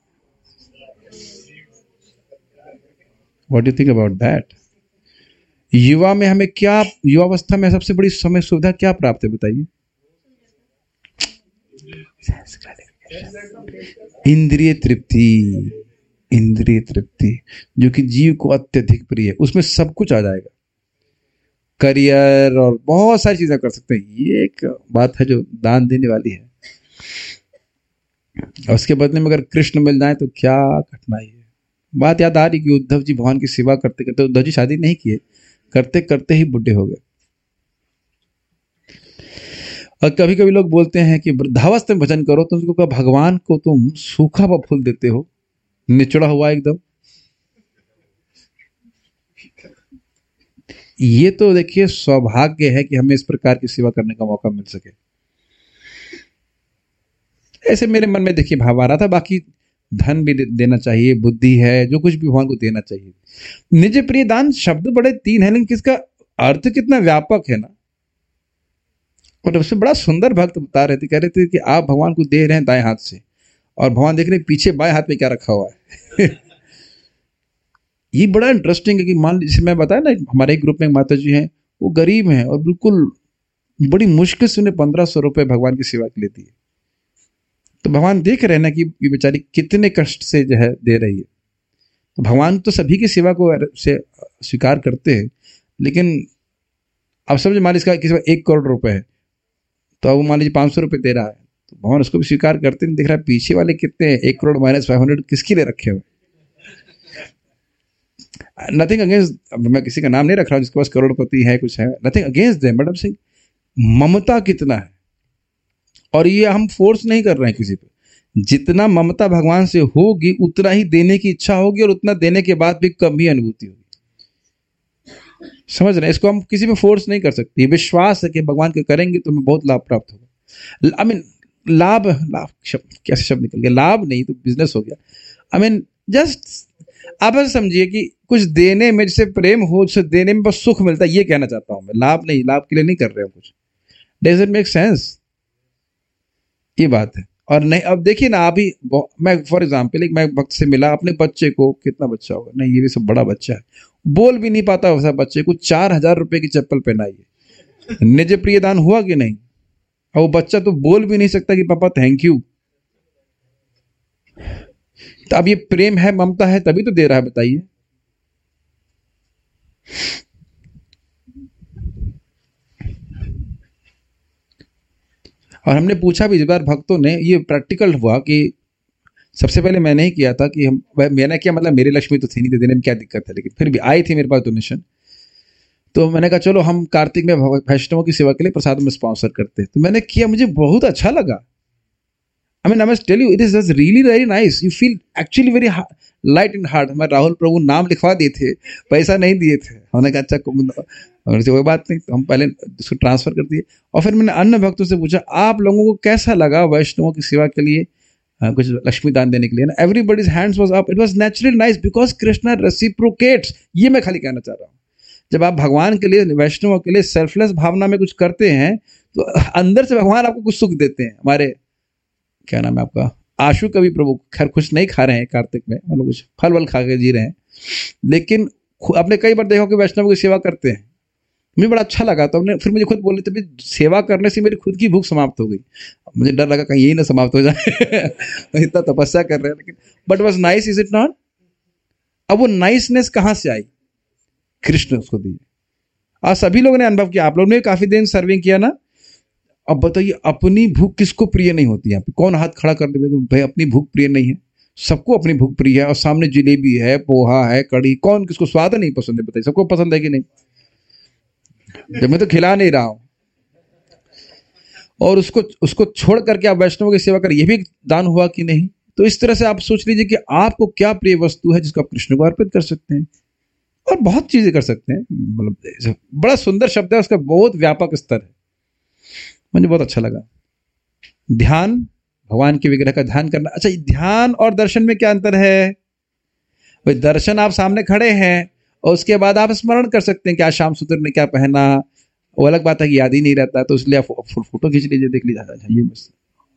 what do you think about that? युवा में हमें क्या, युवावस्था में सबसे बड़ी समय सुविधा क्या प्राप्त है बताइए? इंद्रिय तृप्ति, इंद्रिय तृप्ति जो कि जीव को अत्यधिक प्रिय है। उसमें सब कुछ आ जाएगा, करियर और बहुत सारी चीजें कर सकते हैं। ये एक बात है जो दान देने वाली है। और उसके बदले में अगर कृष्ण मिल जाए तो क्या कठिनाई है। बात याद आ रही कि उद्धव जी भगवान की सेवा करते करते, उद्धव जी शादी नहीं किए, करते करते ही बुढ़े हो गए। और कभी कभी लोग बोलते हैं कि वृद्धावस्था में भजन करो, तो उनको कहा भगवान को तुम सूखा हुआ फूल देते हो, निचड़ा हुआ एकदम। ये तो देखिए सौभाग्य है कि हमें इस प्रकार की सेवा करने का मौका मिल सके। ऐसे मेरे मन में देखिए भाव आ रहा था। बाकी धन भी देना चाहिए, बुद्धि है, जो कुछ भी भगवान को देना चाहिए। निज प्रिय दान शब्द बड़े 3 है, लेकिन किसका अर्थ कितना व्यापक है ना। और उसमें बड़ा सुंदर भक्त बता रहे थे, कह रहे थे कि आप भगवान को दे रहे हैं दाएं हाथ से और भगवान देख रहे हैं पीछे बाएं हाथ में क्या रखा हुआ है। ये बड़ा इंटरेस्टिंग है कि मान लीजिए मैं बताया ना, हमारे एक ग्रुप में एक माता जी हैं, वो गरीब हैं और बिल्कुल बड़ी मुश्किल से उन्हें 1500 रुपए भगवान की सेवा के लिए दिए। तो भगवान देख रहे हैं ना कि ये बेचारी कितने कष्ट से जो है दे रही है। तो भगवान तो सभी की सेवा को से स्वीकार करते हैं, लेकिन अब समझ मान लीजिए किसी 1 करोड़ रुपए है, तो अब मान लीजिए 500 रुपए दे रहा है, तो भगवान उसको भी स्वीकार करते हैं। देख रहा है पीछे वाले कितने 1 करोड़ -500 किसके लिए रखे हुए। नथिंग अगेंस्ट, मैं किसी का नाम नहीं रख रहा हूँ जिसके पास करोड़पति है कुछ है, nothing against them, but Singh Mamata कितना है। और ये हम फोर्स नहीं कर रहे हैं किसी पे। जितना ममता भगवान से होगी उतना ही देने की इच्छा होगी और उतना देने के बाद भी कम ही अनुभूति होगी। समझ रहे हैं? इसको हम किसी पे फोर्स नहीं कर सकते। विश्वास है कि भगवान के करेंगे तो हमें बहुत लाभ प्राप्त होगा। आई मीन लाभ कैसे शब्द निकल गया, लाभ नहीं तो बिजनेस हो गया। आई मीन जस्ट आप ऐसे समझिए कि कुछ देने में जैसे प्रेम हो, जैसे देने में बस सुख मिलता है, ये कहना चाहता हूं मैं। लाभ नहीं, लाभ के लिए नहीं कर रहे हो कुछ। Does it make sense? ये बात है। और नहीं, अब देखिए ना, अभी मैं फॉर एग्जाम्पल एक मैं भक्त से मिला, अपने बच्चे को, कितना बच्चा होगा, नहीं ये भी सब बड़ा बच्चा है, बोल भी नहीं पाता वैसा बच्चे को 4000 रुपए की चप्पल पहनाई है। निज प्रिय दान हुआ कि नहीं? और वो बच्चा तो बोल भी नहीं सकता कि पापा थैंक यू। तो अब ये प्रेम है, ममता है, तभी तो दे रहा है, बताइए। और हमने पूछा भी इस बार भक्तों ने, ये प्रैक्टिकल हुआ कि सबसे पहले मैंने ही किया था कि हम, मैंने क्या मतलब मेरी लक्ष्मी तो थी नहीं, देने में क्या दिक्कत है, लेकिन फिर भी आई थी मेरे पास डोनेशन। तो मैंने कहा चलो हम कार्तिक में वैष्णवों की सेवा के लिए प्रसाद में स्पॉन्सर करते हैं। तो मैंने किया, मुझे बहुत अच्छा लगा। I mean, I must tell you, it is just really very nice. You feel actually very light in heart, हमारे राहुल प्रभु नाम लिखवा दिए थे, पैसा नहीं दिए थे। हमने कहा अच्छा कोई बात नहीं, तो हम पहले उसको ट्रांसफर कर दिए। और फिर मैंने अन्य भक्तों से पूछा आप लोगों को कैसा लगा वैष्णवों की सेवा के लिए कुछ लक्ष्मी दान देने के लिए ना। Everybody's hands was up, it was naturally nice because Krishna reciprocates. ये मैं खाली कहना चाह रहा हूँ, जब आप भगवान के लिए, वैष्णवों के लिए सेल्फलेस भावना में कुछ करते हैं तो अंदर से भगवान आपको कुछ सुख देते हैं। हमारे क्या नाम है आपका, आशु कवि प्रभु, खैर कुछ नहीं खा रहे हैं कार्तिक में, मतलब कुछ फल वल खा के जी रहे हैं, लेकिन आपने कई बार देखा कि वैष्णव की सेवा करते हैं। मुझे बड़ा अच्छा लगा, तो हमने फिर मुझे खुद बोले थे सेवा करने से मेरी खुद की भूख समाप्त हो गई। मुझे डर लगा कहीं यही ना समाप्त हो जाए इतना तपस्या कर रहे हैं, लेकिन but was nice, is it not? अब वो नाइसनेस कहाँ से आई? कृष्ण उसको दिए। आज सभी लोगों ने अनुभव किया, आप लोगों ने काफी दिन सर्विंग किया ना। अब बताइए अपनी भूख किसको प्रिय नहीं होती? यहाँ पे कौन हाथ खड़ा कर दे भाई अपनी भूख प्रिय नहीं है? सबको अपनी भूख प्रिय है, और सामने जलेबी है, पोहा है, कड़ी, कौन किसको स्वाद नहीं पसंद है? बताइए, सबको पसंद है कि नहीं? जब मैं तो खिला नहीं रहा हूं, और उसको छोड़ करके आप वैष्णव की सेवा करें, ये भी दान हुआ कि नहीं? तो इस तरह से आप सोच लीजिए कि आपको क्या प्रिय वस्तु है जिसको आप कृष्ण को अर्पित कर सकते हैं, और बहुत चीजें कर सकते हैं। मतलब बड़ा सुंदर शब्द है, उसका बहुत व्यापक स्तर है, मुझे बहुत अच्छा लगा। ध्यान, भगवान के विग्रह का ध्यान करना। अच्छा, ध्यान और दर्शन में क्या अंतर है? भाई दर्शन आप सामने खड़े हैं और उसके बाद आप स्मरण कर सकते हैं कि आज श्याम सुंदर ने क्या पहना, वो अलग बात है कि याद ही नहीं रहता, तो इसलिए आप फोटो खींच लीजिए, देख लीजिए ये बस।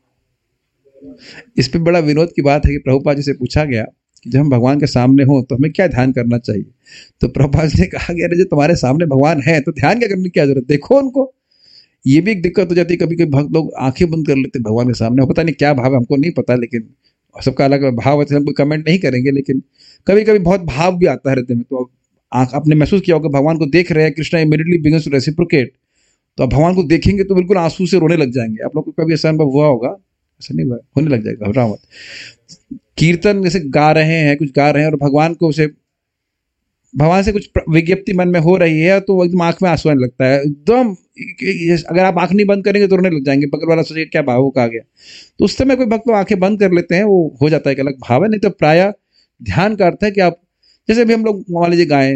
इस पे बड़ा विनोद की बात है कि प्रभुपाद जी से पूछा गया कि जब हम भगवान के सामने हो तो हमें क्या ध्यान करना चाहिए? तो प्रभुपाद जी ने कहा गया जो तुम्हारे सामने भगवान है तो ध्यान क्या करने की क्या जरूरत, देखो उनको। ये भी एक दिक्कत हो जाती है, कभी कभी भक्त लोग आंखें बंद कर लेते भगवान के सामने, पता नहीं क्या भाव है, हमको नहीं पता, लेकिन सबका अलग भाव है, हम कोई कमेंट नहीं करेंगे, लेकिन कभी कभी बहुत भाव भी आता है हृदय में। तो आंख आपने महसूस किया होगा भगवान को देख रहे हैं, Krishna immediately begins to reciprocate, तो आप भगवान को देखेंगे तो बिल्कुल आंसू से रोने लग जाएंगे। आप लोग को कभी ऐसा अनुभव हुआ होगा? ऐसा नहीं हुआ, होने लग जाएगा, घबराओ मत। कीर्तन जैसे गा रहे हैं, कुछ गा रहे हैं और भगवान को उसे, भगवान से कुछ विज्ञप्ति मन में हो रही है तो एकदम आंख में आंसू आने लगता है एकदम। अगर आप आंख नहीं बंद करेंगे तो रोने लग जाएंगे, बगल वाला सोचेगा क्या भावुक आ गया। तो उस समय कोई भक्त लोग आंखें बंद कर लेते हैं, वो हो जाता है कि अलग भाव है। नहीं तो प्राय ध्यान का अर्थ है कि आप, जैसे भी हम लोग मान लीजिए गाएं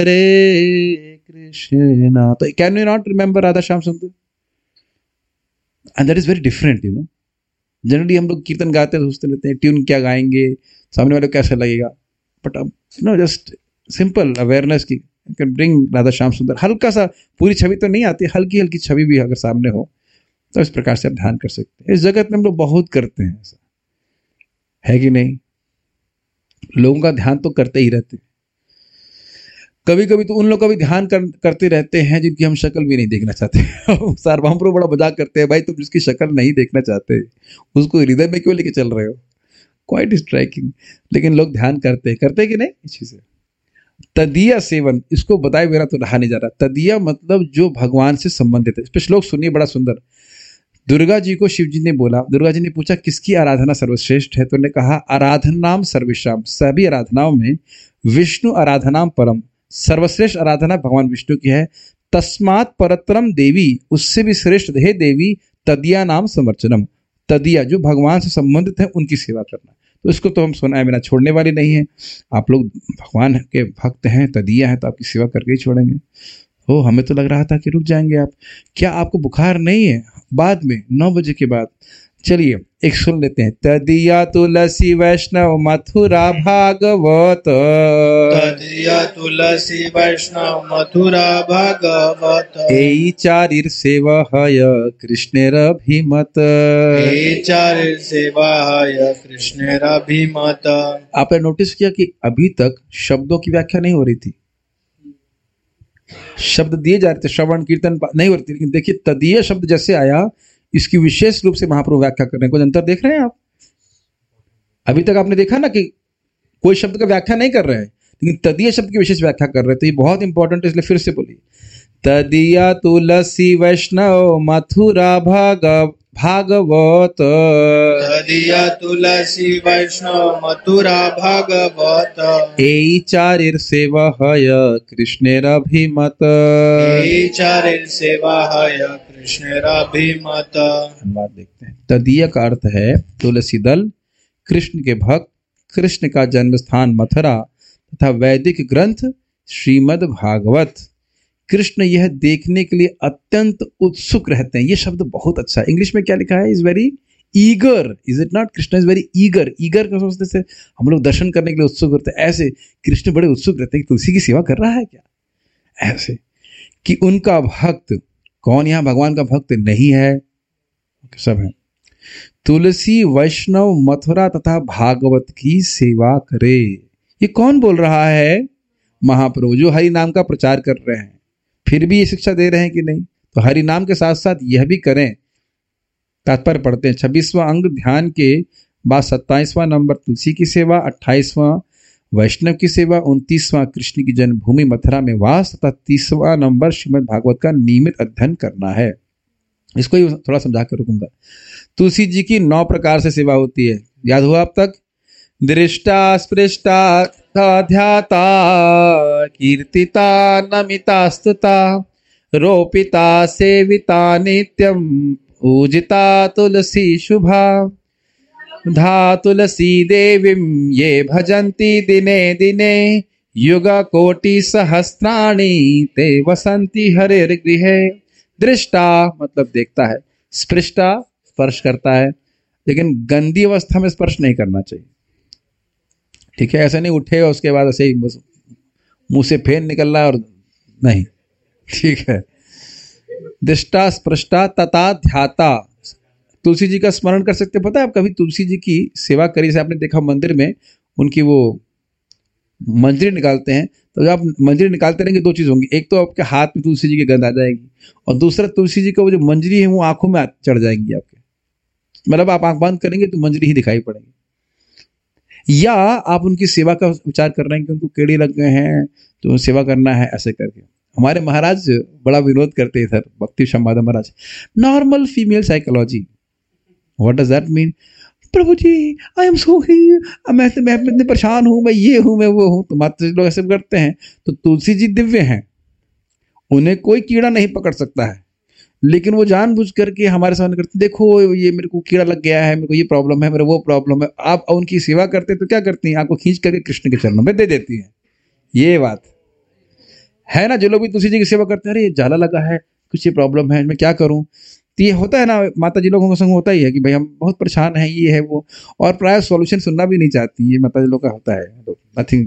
हरे कृष्णा, तो can you not remember Radha Shyam Sundar? And that is very different, you know. Generally हम लोग कीर्तन गाते हैं, सोचते रहते हैं ट्यून क्या गाएंगे, सामने वाले को कैसा लगेगा, बट अब you know just simple awareness की कैन ब्रिंग राधा श्याम सुंदर। हल्का सा, पूरी छवि तो नहीं आती, हल्की हल्की छवि भी अगर सामने हो तो इस प्रकार से आप ध्यान कर सकते हैं। इस जगत में हम लोग बहुत करते हैं, ऐसा है कि नहीं? लोगों का ध्यान तो करते ही रहते हैं। कभी कभी तो उन लोग का भी ध्यान करते रहते हैं जिनकी हम शक्ल भी नहीं देखना चाहते सार्वभौम प्रभु बड़ा मजाक करते हैं, भाई तुम जिसकी शक्ल नहीं देखना चाहते उसको हृदय में क्यों लेके चल रहे हो? Quite striking. लेकिन लोग ध्यान करते कि नहीं इस चीज से। तदीय सेवन, इसको बताए मेरा तो रहा नहीं जा रहा। तदीय मतलब जो भगवान से संबंधित है। इस पर श्लोक सुनिए, बड़ा सुंदर। दुर्गा जी को शिव जी ने बोला, दुर्गा जी ने पूछा किसकी आराधना सर्वश्रेष्ठ है? तो उन्होंने कहा आराधनाम सर्वेश्याम, सभी आराधनाओं में विष्णु आराधनाम परम, सर्वश्रेष्ठ आराधना भगवान विष्णु की है। तस्मात् परतरम देवी, उससे भी श्रेष्ठ हे देवी, तदिया नाम समर्चनम, तदिया जो भगवान से संबंधित है उनकी सेवा करना। तो इसको तो हम सुनाए बिना छोड़ने वाले नहीं है। आप लोग भगवान के भक्त हैं, तदिया है, तो आपकी सेवा करके ही छोड़ेंगे। हो, हमें तो लग रहा था कि रुक जाएंगे आप। क्या आपको बुखार नहीं है? बाद में 9 बजे के बाद। चलिए एक सुन लेते हैं। तदिया तुलसी वैष्णव मथुरा भागवत, तदिया तुलसी वैष्णव मथुरा भागवत, एई चारिर सेवहय कृष्णेरभिमत, हे चारिर सेवाय कृष्णेरभिमत। आपने नोटिस किया कि अभी तक शब्दों की व्याख्या नहीं हो रही थी, शब्द दिए जा रहे थे, श्रवण कीर्तन नहीं हो रही थी, लेकिन देखिए तदीय शब्द जैसे आया, इसकी विशेष रूप से महाप्रभु व्याख्या कर रहे हैं। कुछ अंतर देख रहे हैं आप? अभी तक आपने देखा ना कि कोई शब्द का व्याख्या नहीं कर रहे हैं, लेकिन तदीय शब्द की विशेष व्याख्या कर रहे थे। ये बहुत इंपॉर्टेंट है, इसलिए फिर से बोलिए। तदिया तुलसी वैष्णव मथुरा भागवत, तदिया तुलसी वैष्णव मथुरा भागवत, एई चारिर सेवहय कृष्णेरभिमत, हे चारिर सेवाय कृष्णेरभिमत। अनुवाद देखते हैं। तदीय का अर्थ है तुलसी दल, कृष्ण के भक्त, कृष्ण का जन्म स्थान मथुरा तथा वैदिक ग्रंथ श्रीमद् भागवत। कृष्ण यह देखने के लिए अत्यंत उत्सुक रहते हैं। ये शब्द बहुत अच्छा है। इंग्लिश में क्या लिखा है? Is very eager, is it not? Krishna is very eager. Eager का सोचते से हम लोग दर्शन करने के लिए उत्सुक रहते हैं, ऐसे कृष्ण बड़े उत्सुक रहते हैं कि तुलसी की सेवा कर रहा है क्या, ऐसे कि उनका भक्त। कौन यहाँ भगवान का भक्त नहीं है? सब है। तुलसी वैष्णव मथुरा तथा भागवत की सेवा करे। ये कौन बोल रहा है? महाप्रभु, जो हरि नाम का प्रचार कर रहे हैं। फिर भी ये शिक्षा दे रहे हैं कि नहीं, तो हरि नाम के साथ साथ यह भी करें। तात्पर्य पढ़ते हैं। 26वां अंग ध्यान के बाद 27वां नंबर तुलसी की सेवा, 28वां वैष्णव की सेवा, 29वां कृष्ण की जन्मभूमि मथुरा में वास तथा 30वां नंबर श्रीमद् भागवत का नियमित अध्ययन करना है। इसको ही थोड़ा समझा कर रुकूंगा। तुलसी जी की 9 प्रकार से सेवा होती है। याद हुआ अब तक? दृष्टा स्पृष्टा ध्याता कीर्तिता नमिता स्तुता रोपिता सेविता नित्यम पूजिता तुलसी शुभा धा तुलसी देवीं ये भजन्ति दिने दिने युगा कोटि सहस्राणि ते वसंती हरिर्गृहे। दृष्टा मतलब देखता है, स्पृष्टा स्पर्श करता है, लेकिन गंदी अवस्था में स्पर्श नहीं करना चाहिए। ठीक है, ऐसा नहीं उठे और उसके बाद ऐसे ही मुंह से फेन निकल रहा है और नहीं, ठीक है। दृष्टा स्पृष्टा तथा ध्याता। तुलसी जी का स्मरण कर सकते, पता है आप कभी तुलसी जी की सेवा करी? जैसे आपने देखा मंदिर में उनकी वो मंजरी निकालते हैं, तो जब आप मंजरी निकालते रहेंगे 2 चीज होंगी। एक तो आपके हाथ में तुलसी जी की गंध आ जाएगी, और दूसरा तुलसी जी का वो जो मंजरी है वो आंखों में चढ़ जाएंगी आपके। मतलब आप आंख बंद करेंगे तो मंजरी ही दिखाई पड़ेगी। या आप उनकी सेवा का विचार कर रहे हैं कि उनको कीड़े लग गए हैं तो सेवा करना है, ऐसे करके। हमारे महाराज बड़ा विरोध करते हैं sir, Bhakti Shambada Maharaj. Normal female psychology, what does that mean? प्रभु जी आई एम सॉरी, मैं इतने परेशान हूं, मैं ये हूं, मैं वो हूं। तो माता जी लोग ऐसे करते हैं। तो तुलसी जी दिव्य हैं, उन्हें कोई कीड़ा नहीं पकड़ सकता है, लेकिन वो जानबूझ करके हमारे सामने करते, देखो ये मेरे को कीड़ा लग गया है, मेरे को ये प्रॉब्लम है, मेरे वो प्रॉब्लम है। आप उनकी सेवा करते तो क्या करती हैं? आपको खींच करके कृष्ण के चरणों में दे देती हैं। ये बात है ना। जो लोग भी तुलसी जी की सेवा करते हैं, अरे जाला लगा है, कुछ ये प्रॉब्लम है, मैं क्या करूं? तो ये होता है ना, माता जी लोगों के संग होता ही है कि भाई हम बहुत परेशान हैं, ये है वो, और प्राय सॉल्यूशन सुनना भी नहीं चाहती। ये माता जी लोग का होता है। Nothing,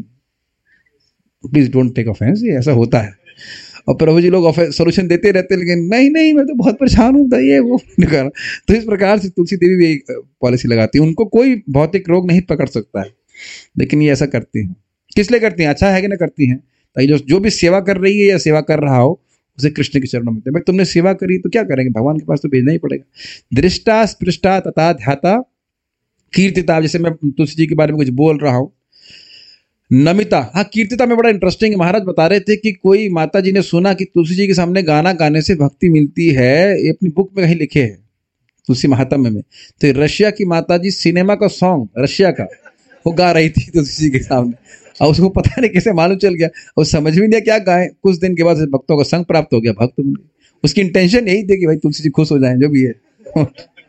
please don't take offence, ये ऐसा होता है। और प्रभु जी लोग सोल्यूशन देते रहते, लेकिन नहीं नहीं मैं तो बहुत परेशान हूँ, ये वो निकाल। तो इस प्रकार से तुलसी देवी भी एक पॉलिसी लगाती है। उनको कोई भौतिक रोग नहीं पकड़ सकता है, लेकिन ये ऐसा करती हैं। किस लिए करती हैं? अच्छा है कि ना करती हैं, ताकि जो भी सेवा कर रही है या सेवा कर रहा हो उसे कृष्ण के चरणों में दे। भाई तुमने सेवा करी तो क्या करेंगे, भगवान के पास तो भेजना ही पड़ेगा। दृष्टा स्पृष्टा तथा ध्याता कीर्तिता, जैसे मैं तुलसी जी के बारे में कुछ बोल रहा हूँ। नमिता, हाँ कीर्तिता में बड़ा इंटरेस्टिंग है। महाराज बता रहे थे कि कोई माता जी ने सुना कि तुलसी जी के सामने गाना गाने से भक्ति मिलती है। ये अपनी बुक में कहीं लिखे है, तुलसी महात्म्य में। तो रशिया की माता जी सिनेमा का सॉन्ग रशिया का वो गा रही थी तुलसी जी के सामने, और उसको पता नहीं कैसे मालूम चल गया, और समझ भी नहीं क्या गाए। कुछ दिन के बाद भक्तों का संग प्राप्त हो गया, भक्त बन गए। उसकी इंटेंशन यही थी कि भाई तुलसी जी खुश हो जाएं, जो भी है।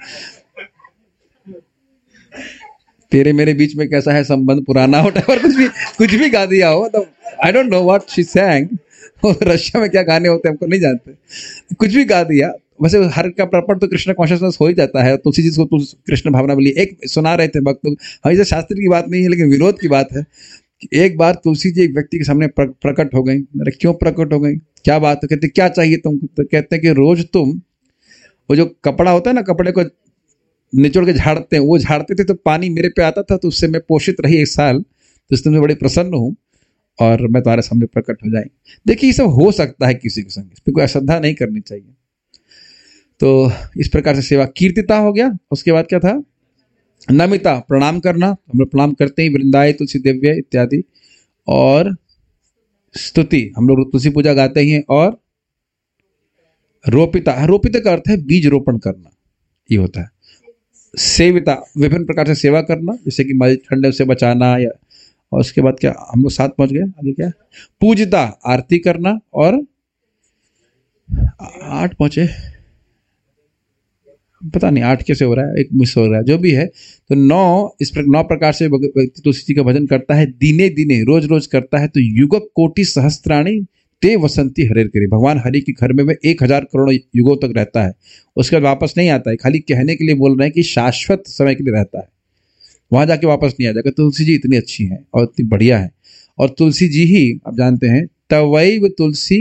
तेरे मेरे बीच में कैसा है संबंध पुराना, और कुछ भी गा दिया हो। तो I don't know what she sang। Russia में क्या गाने होते हैं हमको नहीं जानते, कुछ भी गा दिया। वैसे हर का प्रॉपर तो कृष्ण कॉन्शियसनेस हो ही जाता है। तुलसी जी को कृष्ण भावना मिली। एक सुना रहे थे भक्त, हाँ ये शास्त्र की बात नहीं है, लेकिन विरोध की बात है कि एक बार तुलसी जी एक व्यक्ति के सामने प्रकट हो गई। मेरे क्यों प्रकट हो गई, क्या बात? तो कहते क्या चाहिए तुमको? तो कहते हैं कि रोज तुम वो जो कपड़ा होता है ना, कपड़े को निचोड़ के झाड़ते हैं, वो झाड़ते थे तो पानी मेरे पे आता था, तो उससे मैं पोषित रही 1 साल, तो इससे मैं बड़ी प्रसन्न हूँ और मैं तुम्हारे सामने प्रकट हो जाएंगे। देखिए ये सब हो सकता है किसी के संग, इस पर कोई अश्रद्धा नहीं करनी चाहिए। तो इस प्रकार से सेवा। कीर्तिता हो गया। उसके बाद क्या था? नमिता, प्रणाम करना। हम लोग प्रणाम करते हैं, वृंदाए तुलसी दिव्य इत्यादि। और स्तुति, हम लोग तुलसी पूजा गाते ही हैं। और रोपिता, रोपिता का अर्थ है बीज रोपण करना, ये होता है। सेविता, विभिन्न प्रकार से सेवा करना, जैसे कि मल ठंडे से बचाना, या और उसके बाद क्या, हम लोग 7 पहुंच गए, आगे क्या? पूजिता, आरती करना। और 8 पहुंचे, पता नहीं 8 कैसे हो रहा है, एक मिस हो रहा है, जो भी है। तो 9 प्रकार से व्यक्ति तुलसी जी का भजन करता है, दिने दिने रोज रोज करता है, तो युगक कोटि सहस्त्राणी ते वसंती हरेर करे। भगवान हरि के घर में वह 1000 करोड़ युगों तक रहता है, उसके बाद वापस नहीं आता है। खाली कहने के लिए बोल रहे हैं कि शाश्वत समय के लिए रहता है, वहां जाके वापस नहीं आ जाएगा। तुलसी जी इतनी अच्छी है और इतनी बढ़िया है, और तुलसी जी ही आप जानते हैं, तवैव तुलसी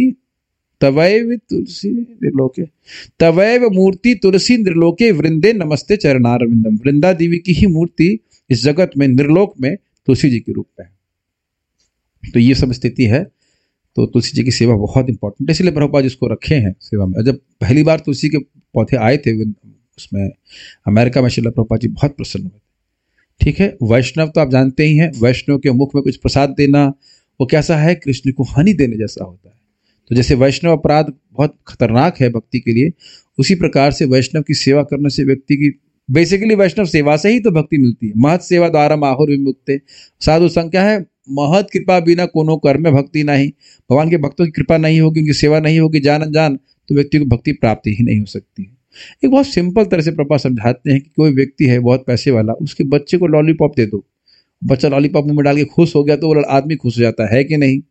निर्लोके, तवैव मूर्ति तुलसी निर्लोके वृंदे नमस्ते चरणारविंदम। वृंदा देवी की ही मूर्ति इस जगत में, निर्लोक में तुलसी जी के रूप में है। तो ये सब स्थिति है। तो तुलसी जी की सेवा बहुत इंपॉर्टेंट है, इसलिए प्रभुपाद जी इसको रखे हैं सेवा में। और जब पहली बार तुलसी के पौधे आए थे उसमें अमेरिका में, श्रील प्रभुपाद जी बहुत प्रसन्न हुए थे। ठीक है, वैष्णव तो आप जानते ही हैं, वैष्णव के मुख में कुछ प्रसाद देना वो कैसा है, कृष्ण को हानि देने जैसा होता है। तो जैसे वैष्णव अपराध बहुत खतरनाक है भक्ति के लिए, उसी प्रकार से वैष्णव की सेवा करने से व्यक्ति की, बेसिकली वैष्णव सेवा से ही तो भक्ति मिलती है। महत सेवा द्वारा माहुर विमुक्ते, साधु संग क्या है, महत कृपा बिना कोनो कर्म में भक्ति नहीं। भगवान के भक्तों की कृपा नहीं होगी, उनकी सेवा नहीं होगी, जान अनजान, तो व्यक्ति को भक्ति प्राप्ति ही नहीं हो सकती है। एक बहुत सिंपल तरह से प्रभुपाद समझाते हैं कि कोई व्यक्ति है बहुत पैसे वाला, उसके बच्चे को लॉलीपॉप दे दो, बच्चा लॉलीपॉप मुंह में डाल के खुश हो गया तो वो आदमी खुश हो जाता है कि नहीं?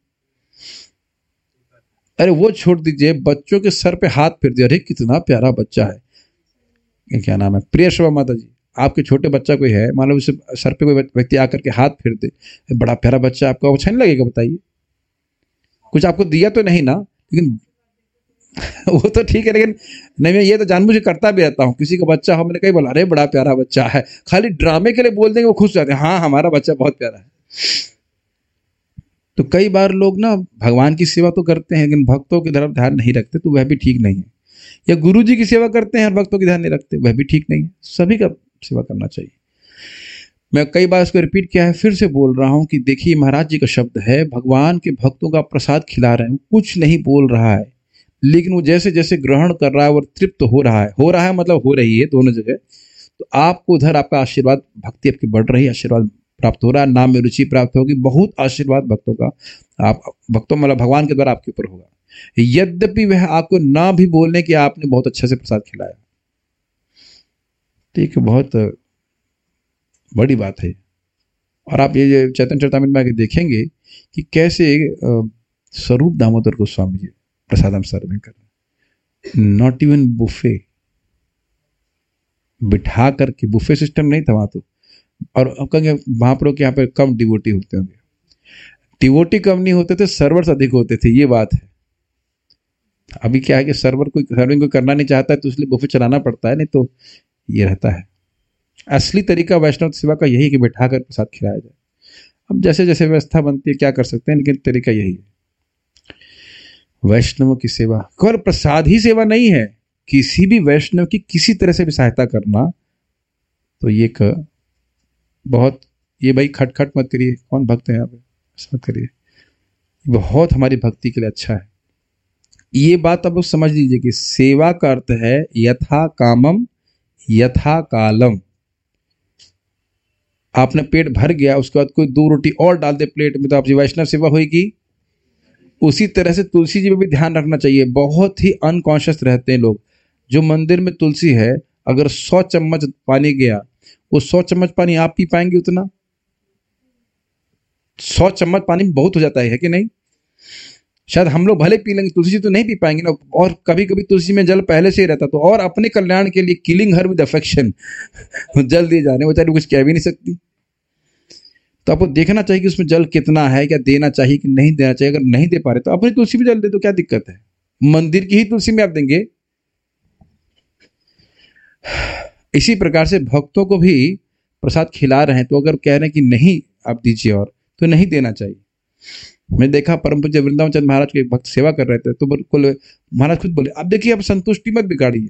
अरे वो छोड़ दीजिए, बच्चों के सर पे हाथ फेर दिया, अरे कितना प्यारा बच्चा है, क्या नाम है, प्रिय शोभा माता जी, आपके छोटे बच्चा कोई है, मान लो उसे सर पे कोई व्यक्ति आकर के हाथ फेर दे, बड़ा प्यारा बच्चा, आपको अच्छा नहीं लगेगा? बताइए, कुछ आपको दिया तो नहीं ना, लेकिन वो तो ठीक है, लेकिन नहीं, मैं ये तो जानबूझ करता भी रहता हूँ। किसी का बच्चा हो, मैंने कहीं बोला अरे बड़ा प्यारा बच्चा है, खाली ड्रामे के लिए बोल देंगे, वो खुश हो जाते हैं, हाँ हमारा बच्चा बहुत प्यारा है। तो कई बार लोग ना भगवान की सेवा तो करते हैं, लेकिन भक्तों की तरफ ध्यान नहीं रखते, तो वह भी ठीक नहीं है। या गुरु जी की सेवा करते हैं और भक्तों की ध्यान नहीं रखते, वह भी ठीक नहीं है। सभी का सेवा करना चाहिए। मैं कई बार इसको रिपीट किया है, फिर से बोल रहा हूं कि देखिए महाराज जी का शब्द है, भगवान के भक्तों का प्रसाद खिला रहे हैं, कुछ नहीं बोल रहा है, लेकिन वो जैसे जैसे ग्रहण कर रहा है और तृप्त हो रहा है मतलब हो रही है दोनों जगह। तो आपको उधर आपका आशीर्वाद, भक्ति आपकी बढ़ रही है, आशीर्वाद प्राप्त हो रहा है, नाम में रुचि प्राप्त होगी, बहुत आशीर्वाद भक्तों का, आप भक्तों मतलब भगवान के द्वारा आपके ऊपर होगा, यद्यपि वह आपको ना भी बोलने कि आपने बहुत अच्छे से प्रसाद खिलाया। ठीक है, बहुत बड़ी बात है। और आप ये चैतन्य चरितामृत में आगे देखेंगे कि कैसे स्वरूप दामोदर गोस्वामी जी प्रसादम सर्विंग कर रहे, नॉट इवन बुफे, बिठा करके, बुफे सिस्टम नहीं था वहां तो। और अब कहेंगे महाप्रभु के यहाँ पे कम डिवोटी होते होंगे, डिवोटी कम नहीं होते थे, सर्वर्स अधिक होते थे, ये बात है। अभी क्या है कि सर्विंग कोई करना नहीं चाहता है, तो इसलिए बुफे चलाना पड़ता है, नहीं तो ये रहता है। असली तरीका वैष्णव सेवा का यही कि बैठा कर प्रसाद खिलाया जाए। अब जैसे जैसे व्यवस्था बनती है क्या कर सकते हैं, लेकिन तरीका यही है। वैष्णवों की सेवा केवल प्रसाद ही सेवा नहीं है, किसी भी वैष्णव की किसी तरह से भी सहायता करना, तो ये बहुत, ये भाई खटखट मत करिए, कौन भक्त है यहाँ पे, मत करिए, बहुत हमारी भक्ति के लिए अच्छा है। ये बात आप लोग समझ लीजिए कि सेवा का अर्थ है यथा कामम यथा कालम। आपने पेट भर गया, उसके बाद कोई 2 रोटी और डाल दे प्लेट में, तो आपकी वैष्णव सेवा होगी। उसी तरह से तुलसी जी में भी ध्यान रखना चाहिए। बहुत ही अनकॉन्शियस रहते हैं लोग। जो मंदिर में तुलसी है, अगर 100 चम्मच पानी गया, वो 100 चम्मच पानी आप पी पाएंगे उतना? 100 चम्मच पानी बहुत हो जाता है कि नहीं? शायद हम लोग भले पी लेंगे, तुलसी जी तो नहीं पी पाएंगे ना। और कभी कभी तुलसी में जल पहले से ही रहता, तो और अपने कल्याण के लिए किलिंग हर विद अफेक्शन, जल दिए जाने, वो चाहे कुछ कह भी नहीं सकती। तो आपको देखना चाहिए कि उसमें जल कितना है, क्या देना चाहिए कि नहीं देना चाहिए। अगर नहीं दे पा रहे तो अपनी तुलसी में जल दे, तो क्या दिक्कत है? मंदिर की ही तुलसी में आप देंगे। इसी प्रकार से भक्तों को भी प्रसाद खिला रहे हैं, तो अगर कह रहे हैं कि नहीं आप दीजिए और, तो नहीं देना चाहिए। मैं देखा परम पूज्य वृंदावन चंद्र महाराज के एक भक्त सेवा कर रहे थे, तो बिल्कुल महाराज खुद बोले, अब देखिए आप संतुष्टि मत बिगाड़िए,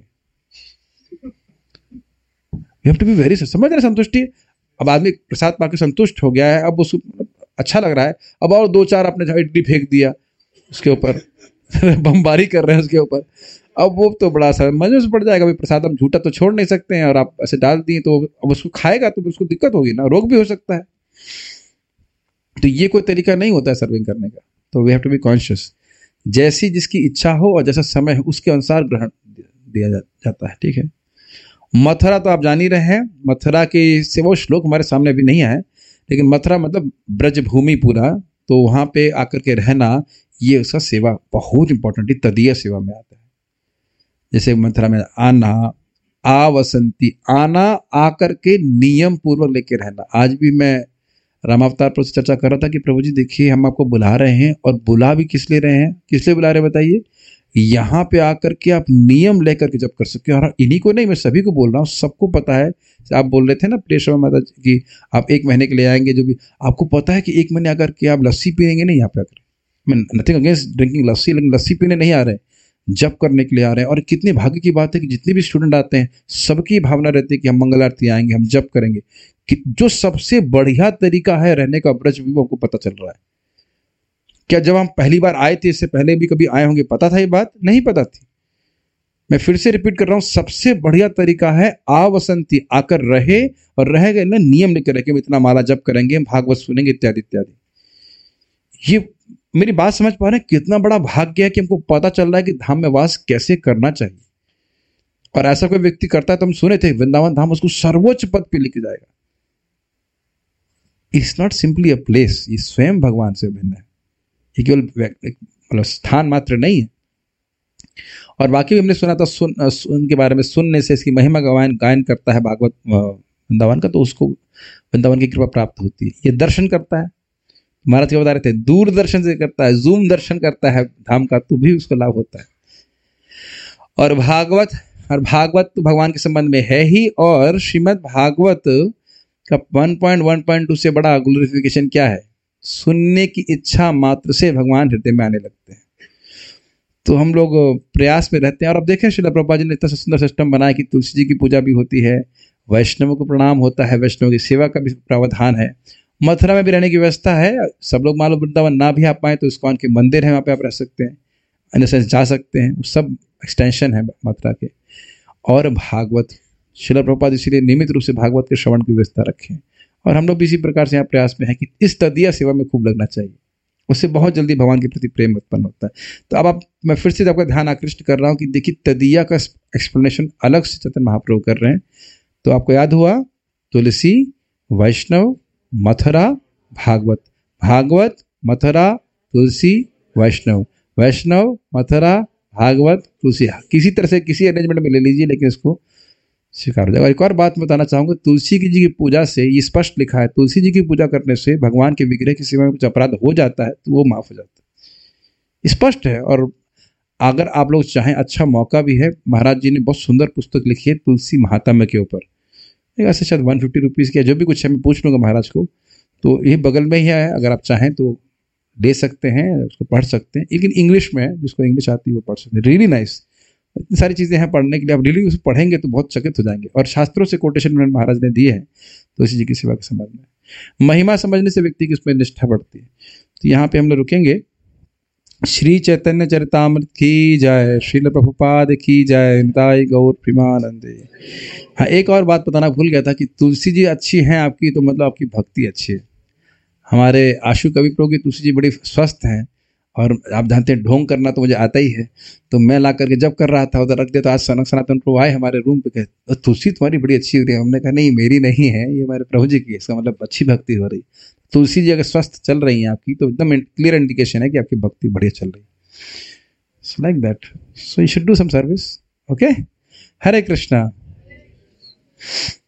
you have to be very, समझ रहे संतुष्टि। अब आदमी प्रसाद पाकर संतुष्ट हो गया है, अब उसको अच्छा लग रहा है, अब और 2-4 अपने इडली फेंक दिया उसके ऊपर, बमबारी कर रहे हैं उसके ऊपर, अब वो तो बड़ा सा मजे से पड़ जाएगा। भाई प्रसाद हम झूठा तो छोड़ नहीं सकते हैं, और आप ऐसे डाल दिए तो अब उसको खाएगा तो उसको दिक्कत होगी ना, रोग भी हो सकता है। तो ये कोई तरीका नहीं होता है सर्विंग करने का। तो we have to be conscious, जैसी जिसकी इच्छा हो और जैसा समय हो उसके अनुसार ग्रहण दिया जाता है, ठीक है। मथुरा तो आप जान ही रहे हैं, मथुरा के से वो श्लोक हमारे सामने अभी नहीं आए, लेकिन मथुरा मतलब ब्रज भूमि पूरा, तो वहाँ पे आकर के रहना, ये उसका सेवा बहुत इंपॉर्टेंट है, तदीय सेवा में आता है। जैसे मथुरा में आना, आवसंती, आना आकर के नियम पूर्वक लेके रहना। आज भी मैं रामावतार पर चर्चा कर रहा था कि प्रभु जी देखिए हम आपको बुला रहे हैं, और बुला भी किस लिए रहे हैं, किस लिए बुला रहे हैं बताइए, यहाँ पे आकर के आप नियम लेकर के जब कर सकते हो। और इन्हीं को नहीं, मैं सभी को बोल रहा हूँ, सबको पता है। आप बोल रहे थे ना प्रिय शर्मा माता कि आप 1 महीने के लिए आएंगे, जो भी आपको पता है कि 1 महीने आकर के आप लस्सी पिएंगे नहीं यहाँ पे आकर। मैं नथिंग अगेंस्ट ड्रिंकिंग लस्सी, लेकिन लस्सी पीने नहीं आ रहे, जप करने के लिए आ रहे हैं। और कितने भाग्य की बात है कि जितने भी स्टूडेंट आते हैं सबकी भावना रहती है कि हम मंगल आरती आएंगे, हम जप करेंगे, कि जो सबसे बढ़िया तरीका है रहने का ब्रज भी हमको पता चल रहा है। क्या जब हम पहली बार आए थे, इससे पहले भी कभी आए होंगे, पता था ये बात? नहीं पता थी। मैं फिर से रिपीट कर रहा हूं, सबसे बढ़िया तरीका है आवसंती, आकर रहे, और रह गए ना नियम लेकर रहे कि हम इतना माला जप करेंगे, हम भागवत सुनेंगे, इत्यादि इत्यादि। ये मेरी बात समझ पा रहे हैं? कितना बड़ा भाग्य है कि हमको पता चल रहा है कि धाम में वास कैसे करना चाहिए। और ऐसा कोई व्यक्ति करता है तो हम सुने थे वृंदावन धाम उसको सर्वोच्च पद पे लेके जाएगा। It's not simply a place, ये स्वयं भगवान से भिन्न है, ये केवल मतलब स्थान मात्र नहीं है। और बाकी भी हमने सुना था, उनके बारे में सुनने से इसकी महिमा गायन करता है भागवत वृंदावन का, तो उसको वृंदावन की कृपा प्राप्त होती है। ये दर्शन करता है, महाराज क्या बता रहे थे, दूरदर्शन से करता है, जूम दर्शन करता है धाम का, तो भी उसको लाभ होता है। और भागवत तो भगवान के संबंध में है ही। और श्रीमद् भागवत का 1.1.2 से बड़ा ग्लोरिफिकेशन क्या है? सुनने की इच्छा मात्र से भगवान हृदय में आने लगते हैं। तो हम लोग प्रयास में रहते हैं। और अब देखें श्रील प्रभुपाद जी ने इतना सुंदर सिस्टम बनाया कि तुलसी जी की पूजा भी होती है, वैष्णव को प्रणाम होता है, वैष्णव की सेवा का भी प्रावधान है। मथुरा में भी रहने की व्यवस्था है। सब लोग मालूम वृंदावन ना भी आ पाए तो इस्कॉन के मंदिर है, वहाँ पे आप रह सकते हैं, इन द सेंस जा सकते हैं, वो सब एक्सटेंशन है मथुरा के। और भागवत, श्रील प्रभुपाद इसीलिए नियमित रूप से भागवत के श्रवण की व्यवस्था रखें। और हम लोग भी इसी प्रकार से यहाँ प्रयास में है कि इस तदीय सेवा में खूब लगना चाहिए, उससे बहुत जल्दी भगवान के प्रति प्रेम उत्पन्न होता है। तो अब मैं फिर से आपका ध्यान आकृष्ट कर रहा हूँ कि देखिए तदीया का एक्सप्लेनेशन अलग से चैतन्य महाप्रभु कर रहे हैं। तो आपको याद हुआ, तुलसी, वैष्णव, मथुरा, भागवत, भागवत, मथुरा, तुलसी, वैष्णव, वैष्णव, मथुरा, भागवत, तुलसी। किसी तरह से किसी अरेंजमेंट में ले लीजिए, लेकिन इसको स्वीकार हो जाएगा। एक और बात बताना चाहूँगा, तुलसी जी की पूजा से, ये स्पष्ट लिखा है, तुलसी जी की पूजा करने से भगवान के विग्रह की सेवा में कुछ अपराध हो जाता है तो वो माफ हो जाता है, स्पष्ट है। और अगर आप लोग चाहें, अच्छा मौका भी है, महाराज जी ने बहुत सुंदर पुस्तक लिखी है तुलसी महात्म्य के ऊपर, ऐसे शायद 150 रुपीज़ की, जो भी कुछ है मैं पूछ लूँगा महाराज को, तो ये बगल में ही है, अगर आप चाहें तो ले सकते हैं, उसको पढ़ सकते हैं। लेकिन इंग्लिश में है, जिसको इंग्लिश आती है वो पढ़ सकते हैं, रियली नाइस। इतनी सारी चीज़ें हैं पढ़ने के लिए, आप रियली उसे पढ़ेंगे तो बहुत चकित हो जाएंगे। और शास्त्रों से कोटेशन महाराज ने दिए हैं तुलसी जी की सेवा के संबंध में। महिमा समझने से व्यक्ति की उसमें निष्ठा बढ़ती है। तो यहाँ पे हम लोग रुकेंगे। श्री चैतन्य चरितामृत की जय, श्रील प्रभुपाद की जय, निताई गौर प्रेमानंदे। हाँ, एक और बात बताना भूल गया था कि तुलसी जी अच्छी हैं आपकी, तो मतलब आपकी भक्ति अच्छी है। हमारे आशु कवि प्रभु की तुलसी जी बड़ी स्वस्थ हैं, और आप जानते हैं ढोंग करना तो मुझे आता ही है, तो मैं ला करके जब कर रहा था उधर रख दिया, तो आज सनातन प्रभु आए हमारे रूम पे, कहते तुलसी तुम्हारी बड़ी अच्छी हो रही है। हमने कहा नहीं, मेरी नहीं है, ये हमारे प्रभु जी की है, इसका मतलब अच्छी भक्ति हो रही। तुलसी जी अगर स्वस्थ चल रही हैं आपकी, तो एकदम क्लियर इंडिकेशन है कि आपकी भक्ति बढ़िया चल रही है। So like that, so you should do some service. Okay, हरे कृष्णा।